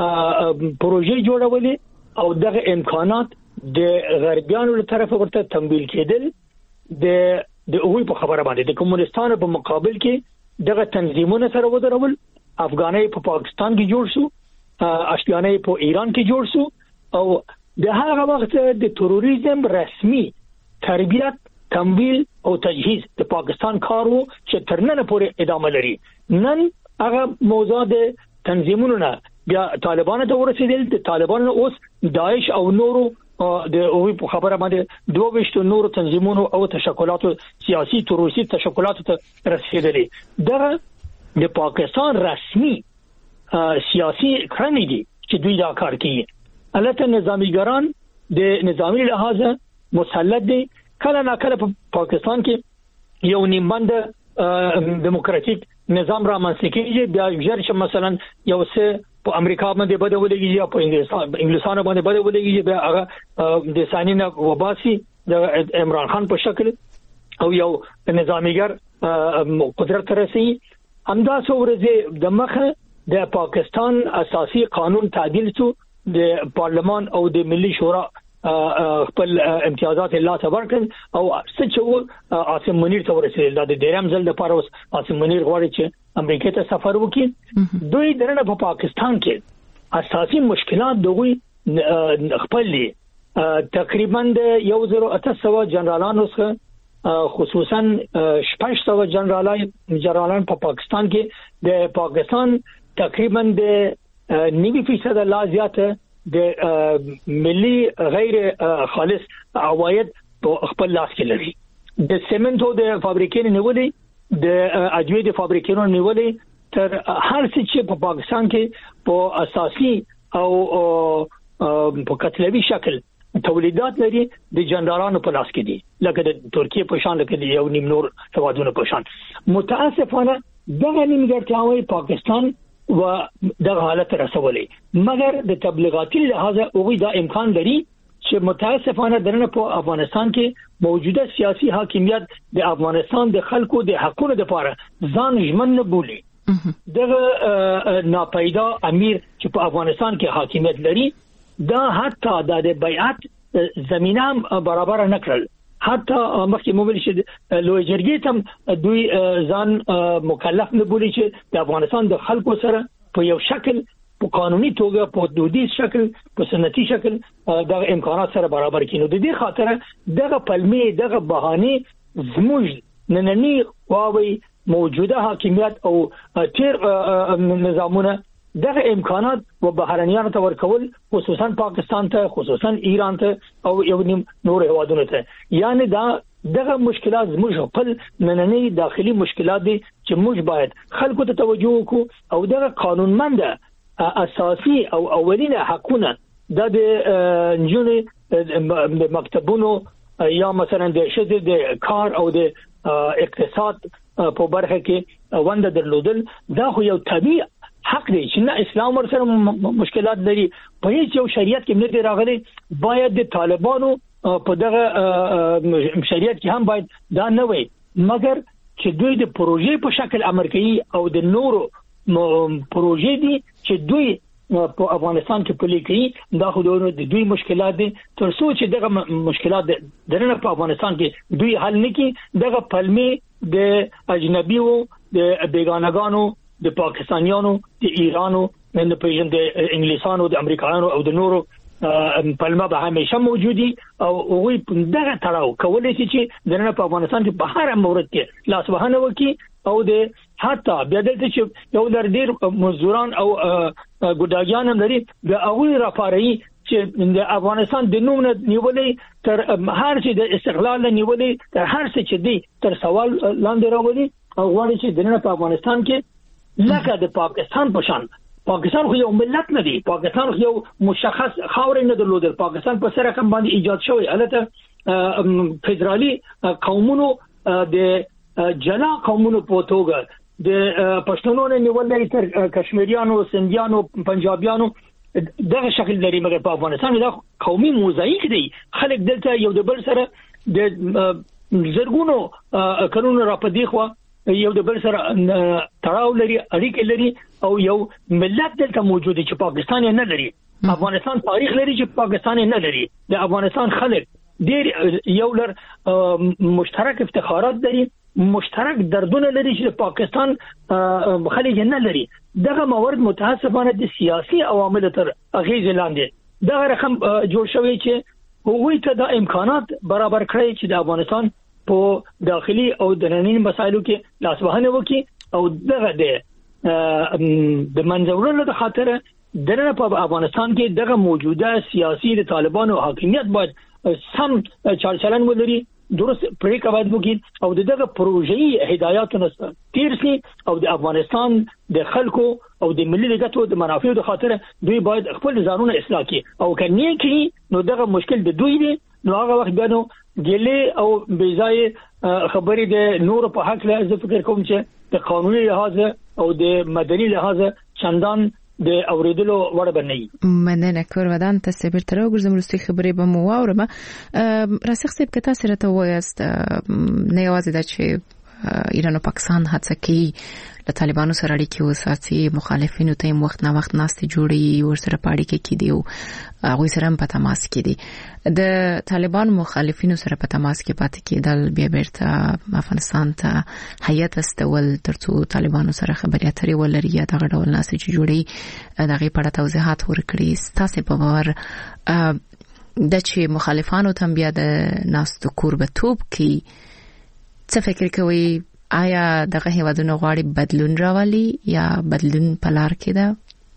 پروژې جوړولې او دغه امکانات د غربیانو له طرفه ورته تمویل کېدل د د اوی په خبره باندې د کمونستانو په مقابل کې دغه تنظیمونه سره ودرول افغاني په پاکستان کې جوړ شو اشیانه په ایران کې جوړ شو او د هغه وخت د تروریزم رسمي تربیت تمویل او تجهیز د پاکستان کارو چې ترنن پورې ادامه لري نن هغه موضوع د تنظیمونو نه بیا طالبانو ته ورسېدل د طالبانو اوس داعش او نورو د اوی په خبره باندې دوه وشتو نورو تنظیمونو او تشکلاتو سیاسي تروریستي تشکلاتو ته رسېدلې دغه د پاکستان رسمي سیاسي کړنې دي چې دوی دا کار کوي البته نظامیګران د نظامی لحاظه مسلط دي کله نه کله په پاکستان کې یو نیمبند دیموکراتیک نظام را منځ کېږي بیا ژر مثلا یو څه په امریکا باندې بدولېږي یا په انګلستان انګلستان باندې بدولېږي بیا هغه د سانینه وباسي د عمران خان په شکل او یو نظامیګر قدرت رسي همدا څورځي د مخه د پاکستان اساسي قانون تعدیل شو د پارلمان او د ملي شورا خپل امتیازات الله تبارک او څه عاصم منیر ته ورسېدل د ډیرم ځل د پاره عاصم منیر غواړي چې امریکا ته سفر وکړي دوی درنه په پاکستان کې اساسي مشکلات دوی خپل دي تقریبا د یو زرو اته سوه جنرالانو څخه خصوصا شپږ سوه جنرالان جنرالان په پاکستان کې د پاکستان تقریبا د نوي فیصد لا زیاته د ملي غیر خالص عواید په خپل لاس کې لري د سیمنټو د فابریکې نیولې د اجوید د فابریکې نیولې تر هر څه چې په پاکستان کې په اساسي او په کتلوي شکل تولیدات لري د جنرالانو په لاس کې دي لکه د ترکیه په شان لکه د یو نیم نور هوادونو په شان متاسفانه دغه نیمګړتیاوي پاکستان و دغه حالت رسولې مګر د تبلیغاتي لحاظه هغه دا امکان لري چې متاسفانه درنه په افغانستان کې موجوده سیاسي حاکمیت د افغانستان د خلکو د حقوقو لپاره ځان ژمن نه بولي. دغه ناپیدا امیر چې په افغانستان کې حاکمیت لري دا حتی د بیعت زمينه برابر نه کړل. حتی مخکې مو ویل چې لوی جرګې تم دوی ځان مکلف نه بولي چې د افغانستان د خلکو سره په یو شکل په قانوني توګه په دودیز شکل په سنتي شکل دغه امکانات سره برابر کینو. د دې خاطر دغه پلمې دغه بهانه زموږ نننی واوي موجوده حاکمیت او تیر نظامونه دغه امکانات و بهرنیانو ته ورکول خصوصا پاکستان ته خصوصا ایران ته او یو نیم نور هیوادونو ته. یعنی دا دغه مشکلات زموږ خپل نننی داخلي مشکلات دي چې موږ باید خلکو ته توجه وکړو او دغه قانونمند اساسي او اولینه حقونه د نجونې د مکتبونو یا مثلا د شذ د کار او د اقتصاد په برخه کې ونده درلودل دا خو یو طبيعي حق دی چې نه اسلام ورسره مشکلات لري په هیڅ یو شریعت کې نه دی راغلي. باید د طالبانو په دغه شریعت کې هم باید دا نه وي مګر چې دوی د پروژې په شکل امر کوي او د نورو پروژې دي چې دوی په افغانستان کې پلي کوي دا خو د دوی مشکلات دي. تر څو چې دغه مشکلات درنه په افغانستان کې دوی حل نه کړي دغه پلمې د اجنبیو د بیگانگانو د پاکستانیانو د ایرانو د پیژن د انګلیسانو د امریکایانو او د نورو پلمه به همیشه موجودي او هغوی دغه تړاو کولای شي چې درنه په افغانستان کې په هر مورد کې لاس وهنه وکړي او د حتی بیا دلته چې یو در ډیر مزدوران او ګډاګیان هم لري د هغوی راپاري چې د افغانستان د نوم نیولې تر هر څه د استقلال نیولې تر هر څه چې دی تر سوال لاندې راولي او غواړي چې درنه په افغانستان کې لکه د پاکستان په شان پاکستان خو یو ملت نه دی پاکستان خو یو مشخص خاورې نه درلودل پاکستان په سره کوم باندې ایجاد شوی البته فدرالي قومونو د جلا قومونو په توګه د پښتنو نه نیولې تر کشمیریانو سندیانو پنجابیانو دغه شکل لري مګر په افغانستان کې دا قومي موزاییک دی خلک دلته یو د بل سره د زرګونو قانون را پدې خو یو د بل سره تړاو لري اړیکې لري او یو ملت دلته موجود دی چې پاکستان نه لري. افغانستان تاریخ لري چې پاکستان نه لري. د افغانستان خلک ډېر یو لر مشترک افتخارات لري مشترک دردونه لري چې پاکستان خلک نه لري. دغه موارد متاسفانه د سیاسي عوامل تر اغیز لاندې دغه رقم جوړ شوی چې هغوی ته د امکانات برابر کړی چې د افغانستان په داخلي او دنني مسایلو کې لاس وهنه وکړي او دغه د د منځورلو د خاطر دغه په افغانستان کې دغه موجوده سیاسي د طالبانو حاکمیت باید سم چارچلن ولري درست پریکړه باید وکړي او دغه پروژې هدایاتونه تیر سي او د افغانستان د خلکو او د ملي ګټو د منافعو د خاطر دوی باید خپل ځانونه اصلاح کړي او کني کې نو دغه مشکل د دوی دی نو هغه وخت بیا نو ګلې او بیځای خبرې د نور په حق له زه فکر کوم چې د قانوني لحاظ او د مدني لحاظ چندان د اوریدلو وړ بنئ. مننه کور ودان ته سبر تر وګرځم رسې خبرې به مو واورم. راسخ سیب کته سره ته وایست نه یوازې د چې ایران او پاکستان هڅه کوي له طالبانو سره اړیکې وساتي مخالفینو ته وخت نه وخت ناستې جوړي ورسره پاړي کې کیدي او هغه سره هم په تماس کې دي د طالبان مخالفینو سره په تماس کې پاتې کېدل بیا بیرته افغانستان ته هیئت استول ترڅو طالبانو سره خبرې اترې ولري یا دغه ډول ناستې چې جوړي دغه په اړه توضیحات ورکړي. تاسو په باور د چې مخالفانو ته بیا د ناستو قربتوب کې څه فکر کوي آیا دغه هیوادونو غواړي بدلون راولي یا بدلون په لار کې ده؟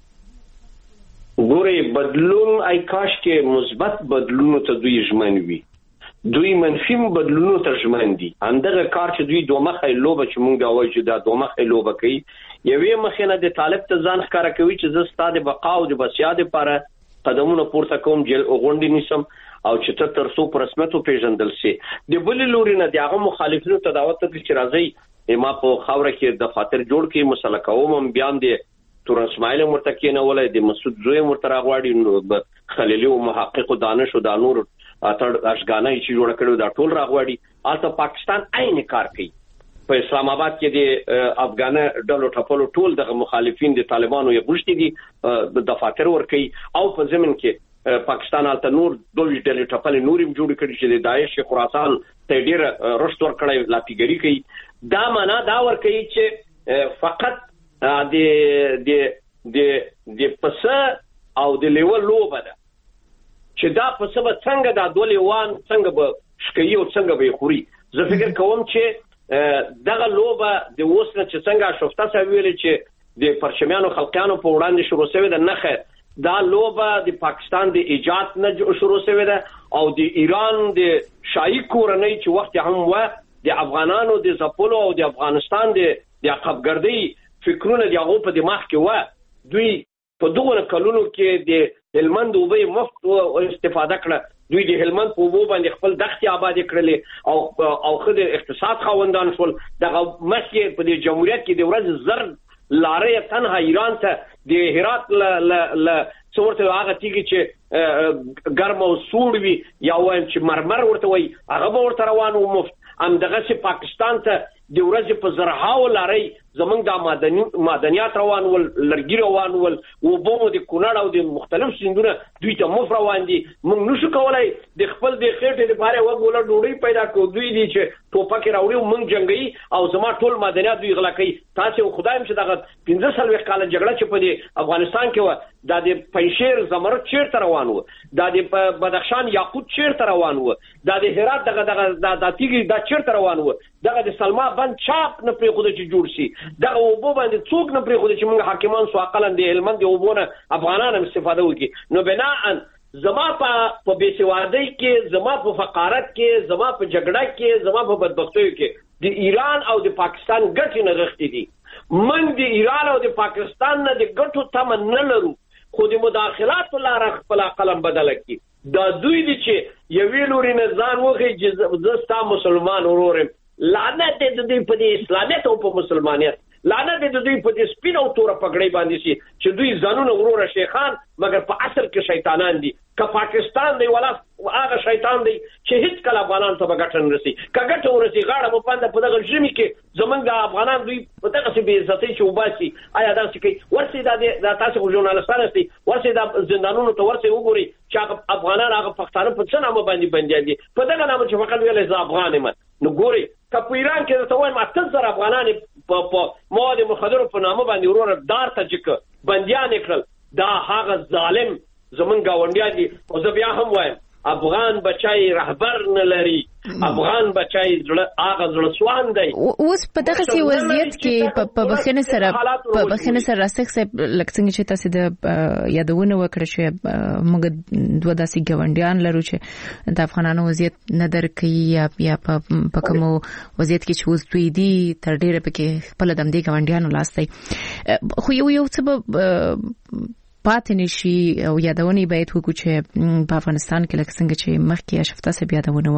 ګوري بدلون ay کاش کې مثبت بدلون ته دوی ژمن وي دوی منفي بدلونو ته ژمن دي. همدغه کار چې دوی دوه مخې لوبه چې مونږ وایو چې دا دوه مخې لوبه کوي یوې مخې نه د طالب ته ځان ښکارا کوي چې زه ستاسو بقا او د بسیا لپاره قدمونه پورته کوم جل غونډې نیسم او چې ته تر څو پر رسمیت پیژندل شي. د بل لوري نه دغه مخالفینو ته دعوت ورکړي چې راځي ما په خاوره کې د خاطر جوړ کې مسله کوم بیان دي تورن اسماعیل مرته کېنولای د مسعود زوی مرته راغواړي نو خلیلي او محقق دانش او د نور اتړ اشغانای چې جوړ کړو دا ټول راغواړي البته پاکستان عین کار کوي په اسلام آباد کې د افغان ډلو ټپلو ټول د مخالفین د طالبانو یې غوښتي دي د دفاتر ور کوي او په زمين کې پاکستان البته نور دوه ډلې ټپلې نورم جوړ کړي چې د داعش خراسان ته ډیر رشد ور کړی لاپیګری کوي دا معنا دا ور کوي چې فقط د د د د پس او د لیول لوبه ده چې دا پس به څنګه دا دولې وان څنګه به شکایي او څنګه به خوري زه فکر کوم چې دغه لوبه د وسنه چې څنګه شفته سویل چې د پرچمیانو خلقیانو په وړاندې شروع شوه د نخه دا لوبه د پاکستان د ایجاد نه شروع شوه ده او د ایران د شاهي کورنۍ چې وخت هم و د افغانانو د زپلو او د افغانستان د د عقبګردۍ فکرونه د هغه په دماغ کې و دوی په دغه کلونو کې د هلمند وبې مفت او استفاده کړه دوی د هلمند په وبو باندې خپل دښتې آباد کړلې او او خدای اقتصاد خوندان شول دغه مخکې په د جمهوریت کې د ورځ زر لارې تنها ایران ته د هرات ل ل څورته هغه تیږي چې ګرم او سوړ وي یا وایم چې مرمر ورته وي هغه ورته روان او مفت ام دغه چې پاکستان ته د ورځې په زرهاو لارې زمونږ د مادني مادنیات روان ول لرګي روان ول او بومو د کونړ او د مختلف سیندونه دوی ته مف روان دي موږ نشو کولای د خپل د خېټې لپاره وګوله ډوډۍ پیدا کړو دوی دي چې ټوپک راوړي موږ جنگي او زما ټول مادنیات دوی غلا کوي تاسو خدایم چې دغه پنځه سال کال جګړه چې په افغانستان کې و د د پنځیر زمرد چیرته روان وو د د بدخشان یاقوت چیرته روان وو د د هرات دغه دغه د تیګي د چیرته روان وو دغه د سلما بند چاپ نه پرې خو د جوړ شي دغه وبو باندې څوک نه پرې خو د چې موږ حاکمان سو عقلن د هلمند د وبونه افغانان هم استفاده وکړي نو بناء زما په په بیسوادۍ کې زما په فقارت کې زما په جګړه کې زما په بدبختیو کې د ایران او د پاکستان ګټې نه غښتې دي من د ایران او د پاکستان نه د ګټو تمه نه لرو خو د مداخلات لاره خپل قلم بدل کړي دا دوی دي چې یوې لوري نه ځان وغي چې زستا مسلمان ورورم لعنت دې دوی په دې اسلامیت او په مسلمانیت لعنت دې دوی په دې سپین او تور پګړې باندې شي چې دوی ځانونه ورور شیخان مګر په اصل کې شیطانان دي که پاکستان دی ولا هغه شیطان دی چې هیڅ کله افغانان ته بغټن رسي کګټ ورسي غاړه مو پاند په دغه ژمي کې زمونږ د افغانان دوی په دغه څه به عزت چې وباسي آیا دا څه کوي ورسي دا تاسو ژورنالستان استي ورسي دا زندانونو ته ورسي وګوري چې افغانان هغه پښتانه په څه نامه باندې بندي دي په دغه نامه چې فقط ویل زه افغان یم نو ګوري که په ایران کې ته وایم اته زره افغانان په مواد مخدر په نامه باندې ورور دار ته چې بنديان کړل دا هغه ظالم زمون گاونډیا دي او زه بیا هم وایم افغان بچای رهبر نه لري افغان بچای زړه هغه زړه سوان دی اوس په دغه سی وضعیت کې په بخنه سره په بخنه سره راسخ لکڅنګ چې تاسو د یادونه وکړه چې موږ دوه داسې ګاونډیان لرو چې د افغانانو وضعیت نه درکې یا یا په کوم وضعیت کې چې اوس دوی دي تر ډیره پکې خپل د دې ګاونډیانو لاسته خو یو یو څه پاتې نشي او یادونه باید وکړو چې په افغانستان کې لکه څنګه چې مخکې اشرف صاحب یادونه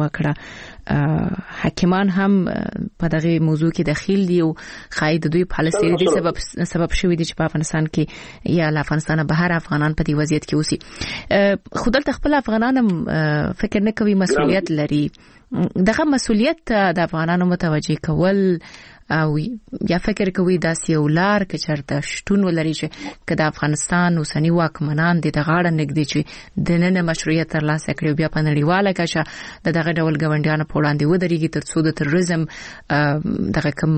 وکړه حاکمان هم په دغه موضوع کې دخیل دي او خاید دوی پالیسي دي سبب سبب شوی دي چې په افغانستان کې یا له افغانستان بهر افغانان په دې وضعیت کې اوسي خودل تخپل افغانان هم فکر نه کوي مسؤلیت لري دغه مسؤلیت د افغانانو متوجي کول او یا فکر کوي داسې یو لار کې چرته شتون ولري چې که د افغانستان اوسنی واکمنان د غاړه نږدې چې د نن مشروعیت ترلاسه کړي بیا په نړیواله کچه د دغه ډول ګاونډیانو په وړاندې ودرېږي ترڅو د تروریزم دغه کوم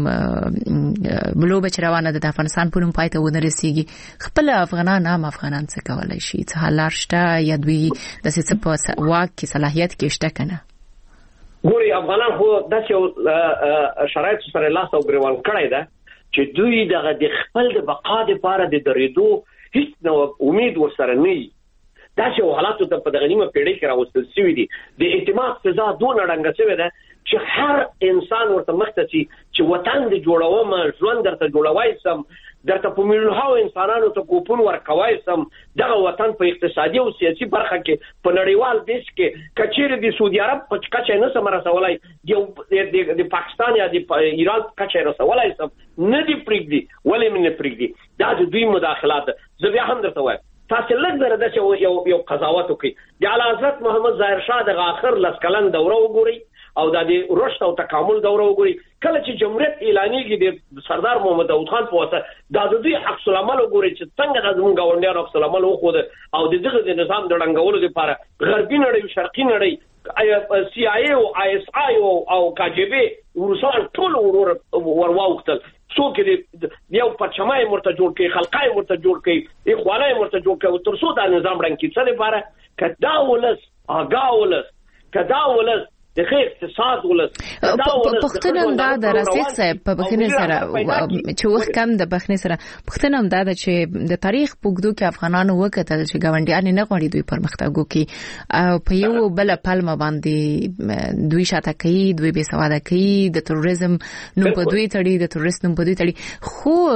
بلوبه چې روانه ده د افغانستان په نوم پای ته ونه رسیږي خپل افغانان هم افغانان څه کولای شي څه حل لار شته یا دوی داسې څه په واک کې صلاحیت کې شته کنه ګوري افغانان خو داسې شرایط سره لاس او ګریوان کړی ده چې دوی دغه د خپل د بقا لپاره د درېدو هیڅ نو امید ورسره نه وي داسې حالاتو ته په دغه نیمه پیړۍ کې راوستل شوي دي د اعتماد فضا دونه ړنګه شوې ده چې هر انسان ورته مخته شي چې وطن د جوړوم ژوند درته جوړوای سم درته په میلیونونو انسانانو ته کوپون ورکوي سم دغه وطن په اقتصادي او سیاسي برخه کې په نړیوال دیش کې کچېره د سعودي عرب په کچې نه سم رسولای د د پاکستان یا د ایران کچې رسولای سم نه دی پرېږدي ولې من نه پرېږدي دا د دوی مداخلات زه بیا هم درته وایم تاسو لږ زره د یو یو قضاوت وکړي د اعلی حضرت محمد ظاهر شاه د اخر لس کلن دوره وګوري او د رشد او تکامل دوره وګوري کله چې جمهوریت اعلانېږي د سردار محمد داود خان په واسطه د دوی عکس العمل وګوري چې څنګه د زموږ ګاونډیانو عکس العمل وخوده او د دغه د نظام د ړنګولو لپاره غربي نړۍ شرقي نړۍ سی آی ای او آی اس آی او کا جی بی روسان ټول ور ورواوختل څوک دې یو پرچمای مرته جوړ کړي خلقای مرته جوړ کړي اخوانای مرته جوړ کړي تر څو دا نظام رنګ کې څه لپاره کدا ولس اگا ولس کدا ولس د خیر اقتصاد ولس پښتنه هم دا د راسیک صاحب په بخنه سره چې وخت کم د بخنه سره پښتنه هم دا چې د تاریخ پوګدو کې افغانانو وکړل چې ګاونډیان نه غوړي دوی پرمختګ وکړي او په یو بل پلمه باندې دوی شاته کوي دوی به سواده کوي د تروریزم نو په دوی تړي د تروریست نو په دوی تړي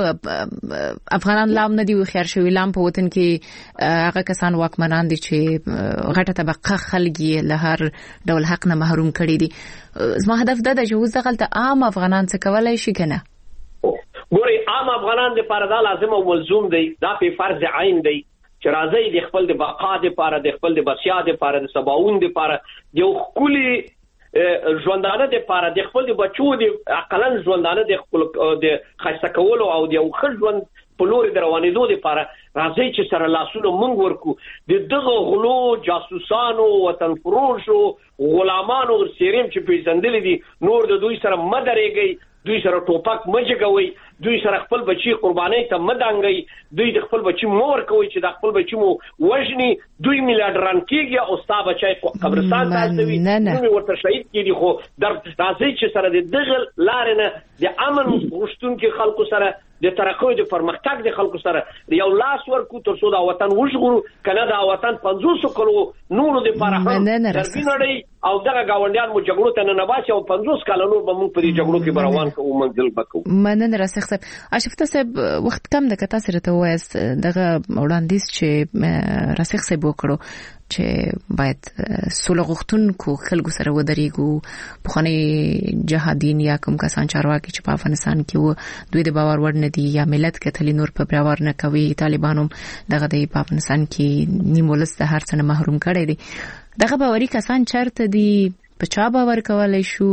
خو افغانان لام نه دی خیر شوی لام په وطن کې هغه کسان واکمنان دي چې غټه طبقه خلګي له هر ډول حق نه محروم کړی دي زما هدف دا د جوز دغلت عام افغانان څه کولای شي کنه ګوري عام افغانان د لپاره دا لازم او ملزوم دی دا په فرض عین دی چې راځي د خپل د بقا د لپاره د خپل د بسیا د لپاره د سباوون د لپاره یو خولي ژوندانه د لپاره د خپل د بچو د عقلن ژوندانه د خپل د خاصه کولو او د یو خل ژوند په لوري د روانېدو لپاره راځي چې سره لاسونو مونږ ورکو د دغه غلو جاسوسانو وطن فروشو غلامانو سیریم چې پیژندل دي نور د دوی سره مدرېږي دوی سره ټوپک مجګوي دوی سره خپل بچي قرباني ته مدانګي دوی د خپل بچي مور کوي چې د خپل بچي مو وژني دوی میلیارډران کېږي او ستا بچي قبرستان ته ځي نو ورته شهید کېږي خو در راځي چې سره د دغه لارنه د امن غوښتونکو خلکو سره د ترقۍ د پرمختګ د خلکو سره یو لاس ورکو تر څو دا وطن وژغورو کنه دا وطن پنځوس کلو نور د لپاره هم درګنړي او دغه گاونډیان مو جګړو ته نه باسي او پنځوس کال نور به موږ په دې جګړو کې روان کوو منځل بکو مننه راسخ صاحب اشفته صاحب وخت کم د کتا سره ته وایست دغه وړاندیز چې راسخ صاحب وکړو چې باید سوله غوښتونکو خلکو سره ودرېږو په خاني جهادین یا کوم کسان چارواکي چې په افغانستان کې وو دوی د باور وړ نه دي یا ملت کتلی نور په باور نه کوي طالبانو دغه د افغانستان کې نیمولس د هر څه محروم کړي دي دغه باوري کسان چرته دي په چا باور کولای شو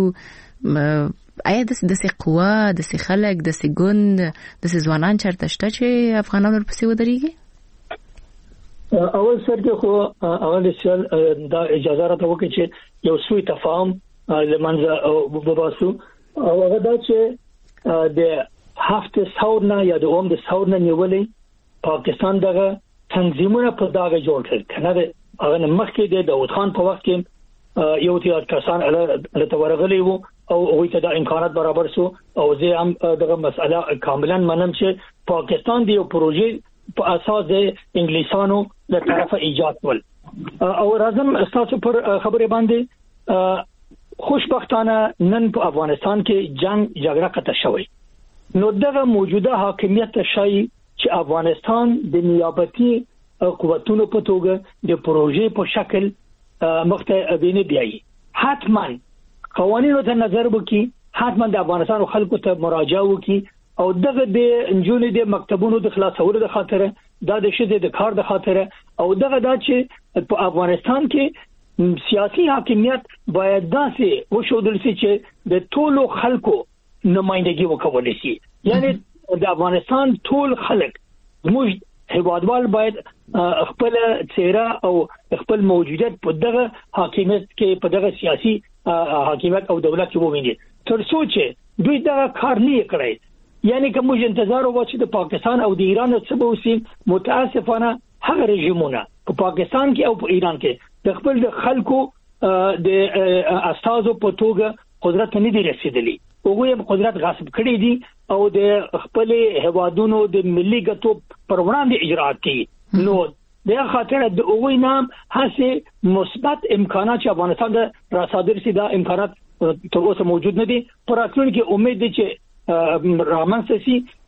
آیا د سې قوا د سې خلک د سې ګوند د سې ځوانان چرته شته چې افغانانو پسې ودرېږي اول سر کې خو اول سر دا اجازه راته وکړي چې یو سوء تفاهم لمنځه وباسو او هغه دا چې د هفته ثورنا یا د اوم د ثورنا نیولې پاکستان دغه تنظیمونه په داګه جوړ کړ کنه هغه مخکې د داود خان په وخت کې یو تیار کسان له تورغلي وو او وې ته د امکانات برابر سو او زه هم دغه مسله کاملا منم چې پاکستان دی یو پروژې په اساس د انګلیسانو له طرفه ایجاد ول او راځم تاسو پر خبره باندې خوشبختانه نن په افغانستان کې جنگ جګړه قطع شوی نو دغه موجوده حاکمیت شای چې افغانستان د نیابتي قوتونو په توګه د پروژې په شکل مخته بینه بیایي حتما قوانینو ته نظر وکړي حتما د افغانستان خلکو ته مراجعه وکړي او دغه د انجونې د مکتبونو د خلاصولو د خاطر دا د شته د کار د خاطر او دغه دا چې په افغانستان کې سیاسي حاکمیت باید داسې وشودل شي چې د ټولو خلکو نمائندګي وکول شي یعنی د افغانستان ټول خلک موږ هیوادوال باید خپل چهره او خپل موجودیت په دغه حاکمیت کې په دغه سیاسي حاکمیت او دولت کې وویني تر څو چې دوی دا کار نه کوي یعنی که موږ انتظار وکړو چې د پاکستان او د ایران څخه به وسی متاسفانه هغه رژیمونه په پاکستان کې او په ایران کې د خپل د خلکو د اساسو په توګه قدرت نه دی رسیدلی هغه قدرت غصب کړی دي او د خپل هوادونو د ملي ګټو پر وړاندې اجرات کوي نو د خاطر د هغه نام هڅه مثبت امکانات چې افغانستان د راصادر سي دا امکانات تر اوسه موجود نه دي پر اصل کې امید دي چې رامنځته شي او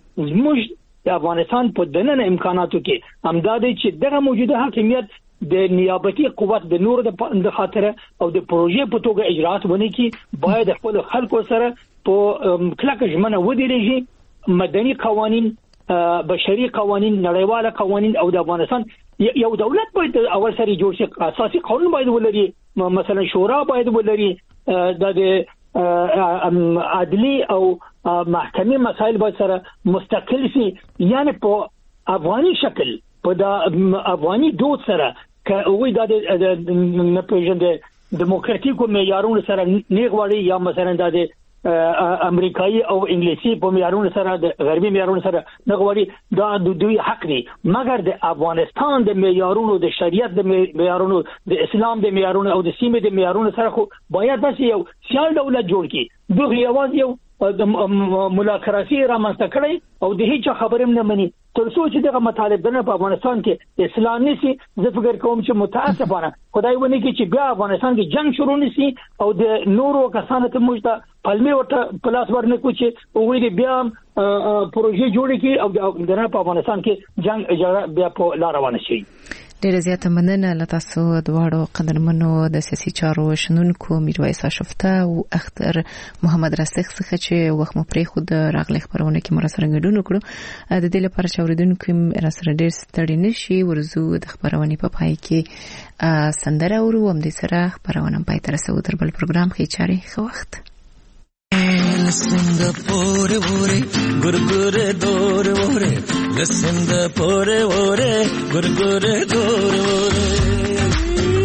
زموږ د افغانستان په دننه امکاناتو کې همدادي چې دغه موجوده حاکمیت د نیابتي قوت د نور د خاطره او د پروژې په توګه اجرات ونی کې باید خپل خلکو سره په کلکه ژمنه ودرېږي. مدني قوانين، بشري قوانين، نړیواله قوانين او د افغانستان یو دولت باید اول سری جوړ شي. اساسي قانون باید ولري، مثلا شورا باید ولري، د عدلي او محکمې مسایل باید سره مستقل شي. یعنی په افغاني شکل په د افغاني دود سره کوي د نه پېژندل دیموکراتیکو معیارونو سره نیغوړي یا مثلا د امریکایي او انګلیسي په معیارونو سره د غربي معیارونو سره نیغوړي دا د دوی حق دی، مګر د افغانستان د معیارونو، د شریعت د معیارونو، د اسلام د معیارونو او د سیمې د معیارونو سره خو باید داسې یو سیال دولت جوړ کړي. دوی یوازې یو د ملاکراسي رامنځته کړي او د هیڅ خبرې نه مني. تر څو چې دغه مطالب دنه په افغانستان کې اصلاح نشي، زه فکر کوم چې متاسفانه خدای ونی کې چې بیا افغانستان کې جنگ شروع نشي او د نورو کسانو ته موږ ته پلمې ورته پلاس ورنه کو چې وګوري بیا پروژې جوړې کی او دنه په افغانستان کې جنگ اجازه بیا په لار روان شي. ډېر زیات مننه له تاسو دواړو قدرمنو د سیاسي چارو شنونکو میرویس اشرفته او اختر محمد راسخ څخه چې وخت مو پرې خود راغلی خبرونه کې مر سره غډون کړو. د دې لپاره چې اوریدونکو را سره ډېر ستړي نشي ورزو د خبرونه په پای کې سندره ورو هم د سره خبرونه پای تر رسو تر بل پروګرام کې چاري خو وخت Listen the pore pore gurgure dore ore listen the pore pore gurgure dore ore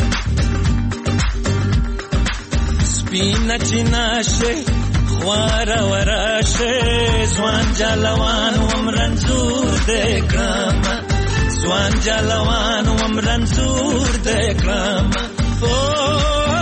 spina chinashe khwara warashe zwan jalawan umranzur dekrama zwan jalawan umranzur dekrama oh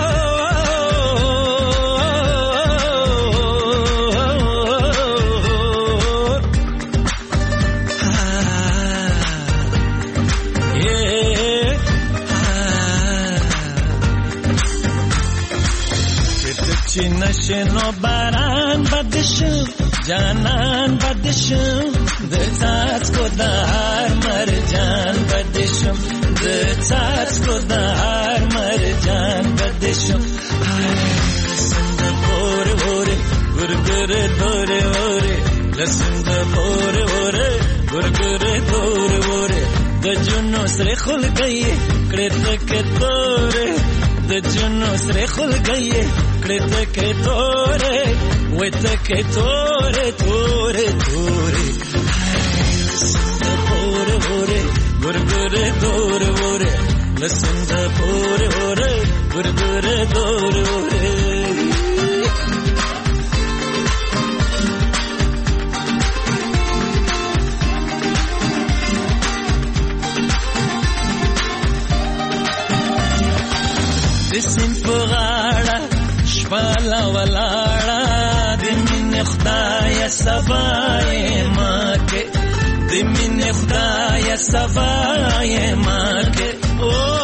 نشنو باران بدشم جانان بدشم د تات کو دار مر جان بدشم د تات کو دار مر جان بدشم سند پور پور ګرګر دور اور لسند پور پور ګرګر دور اور د جنو سره خل گئی کړه تک تور د جنو سره خل گئی کړه کې تورې وته کې تورې تورې تورې لسند پور پور ګرګر دور اور لسند پور پور ګرګر دور اور دسم پغاړه شپالا ولاړه د مين خدای سبای ماکه د مين خدای سبای ماکه او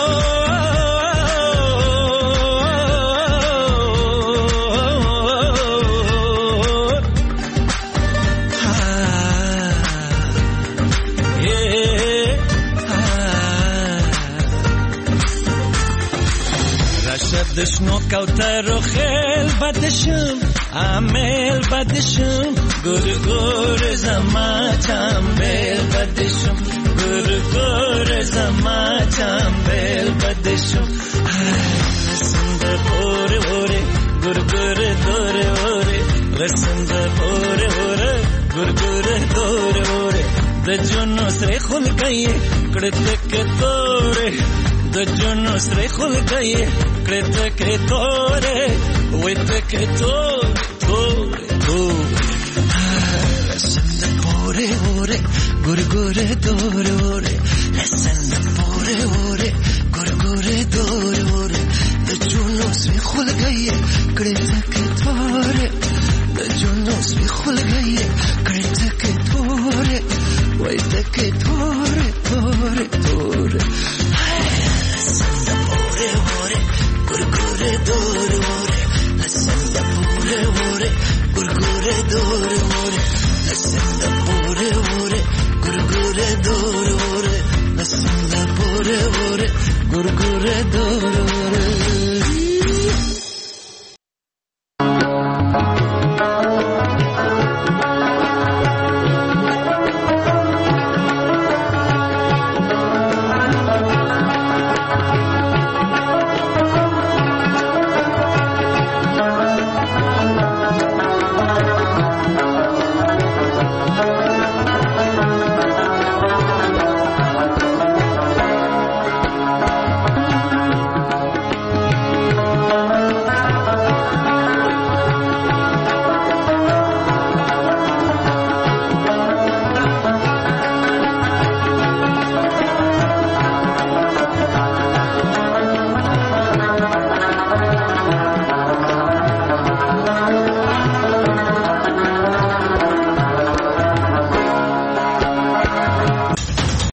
دشنو کوتر خیل بدشم عامل بدشم گر گر زما چامبل بدشم گر گر زما چامبل بدشم لسند پور پور گر گر دور اور لسند پور پور گر گر دور اور د جنو سره خل گئی کړه تک تور د جنو سره خل گئی کړه کې تورې وته کې تور تور تور لسند پورې وره ګور ګور تور وره لسند پورې وره ګور ګور تور وره د جنو سره خل گئی کړه کې تورې د جنو سره خل گئی کړه کې تورې وته کې تور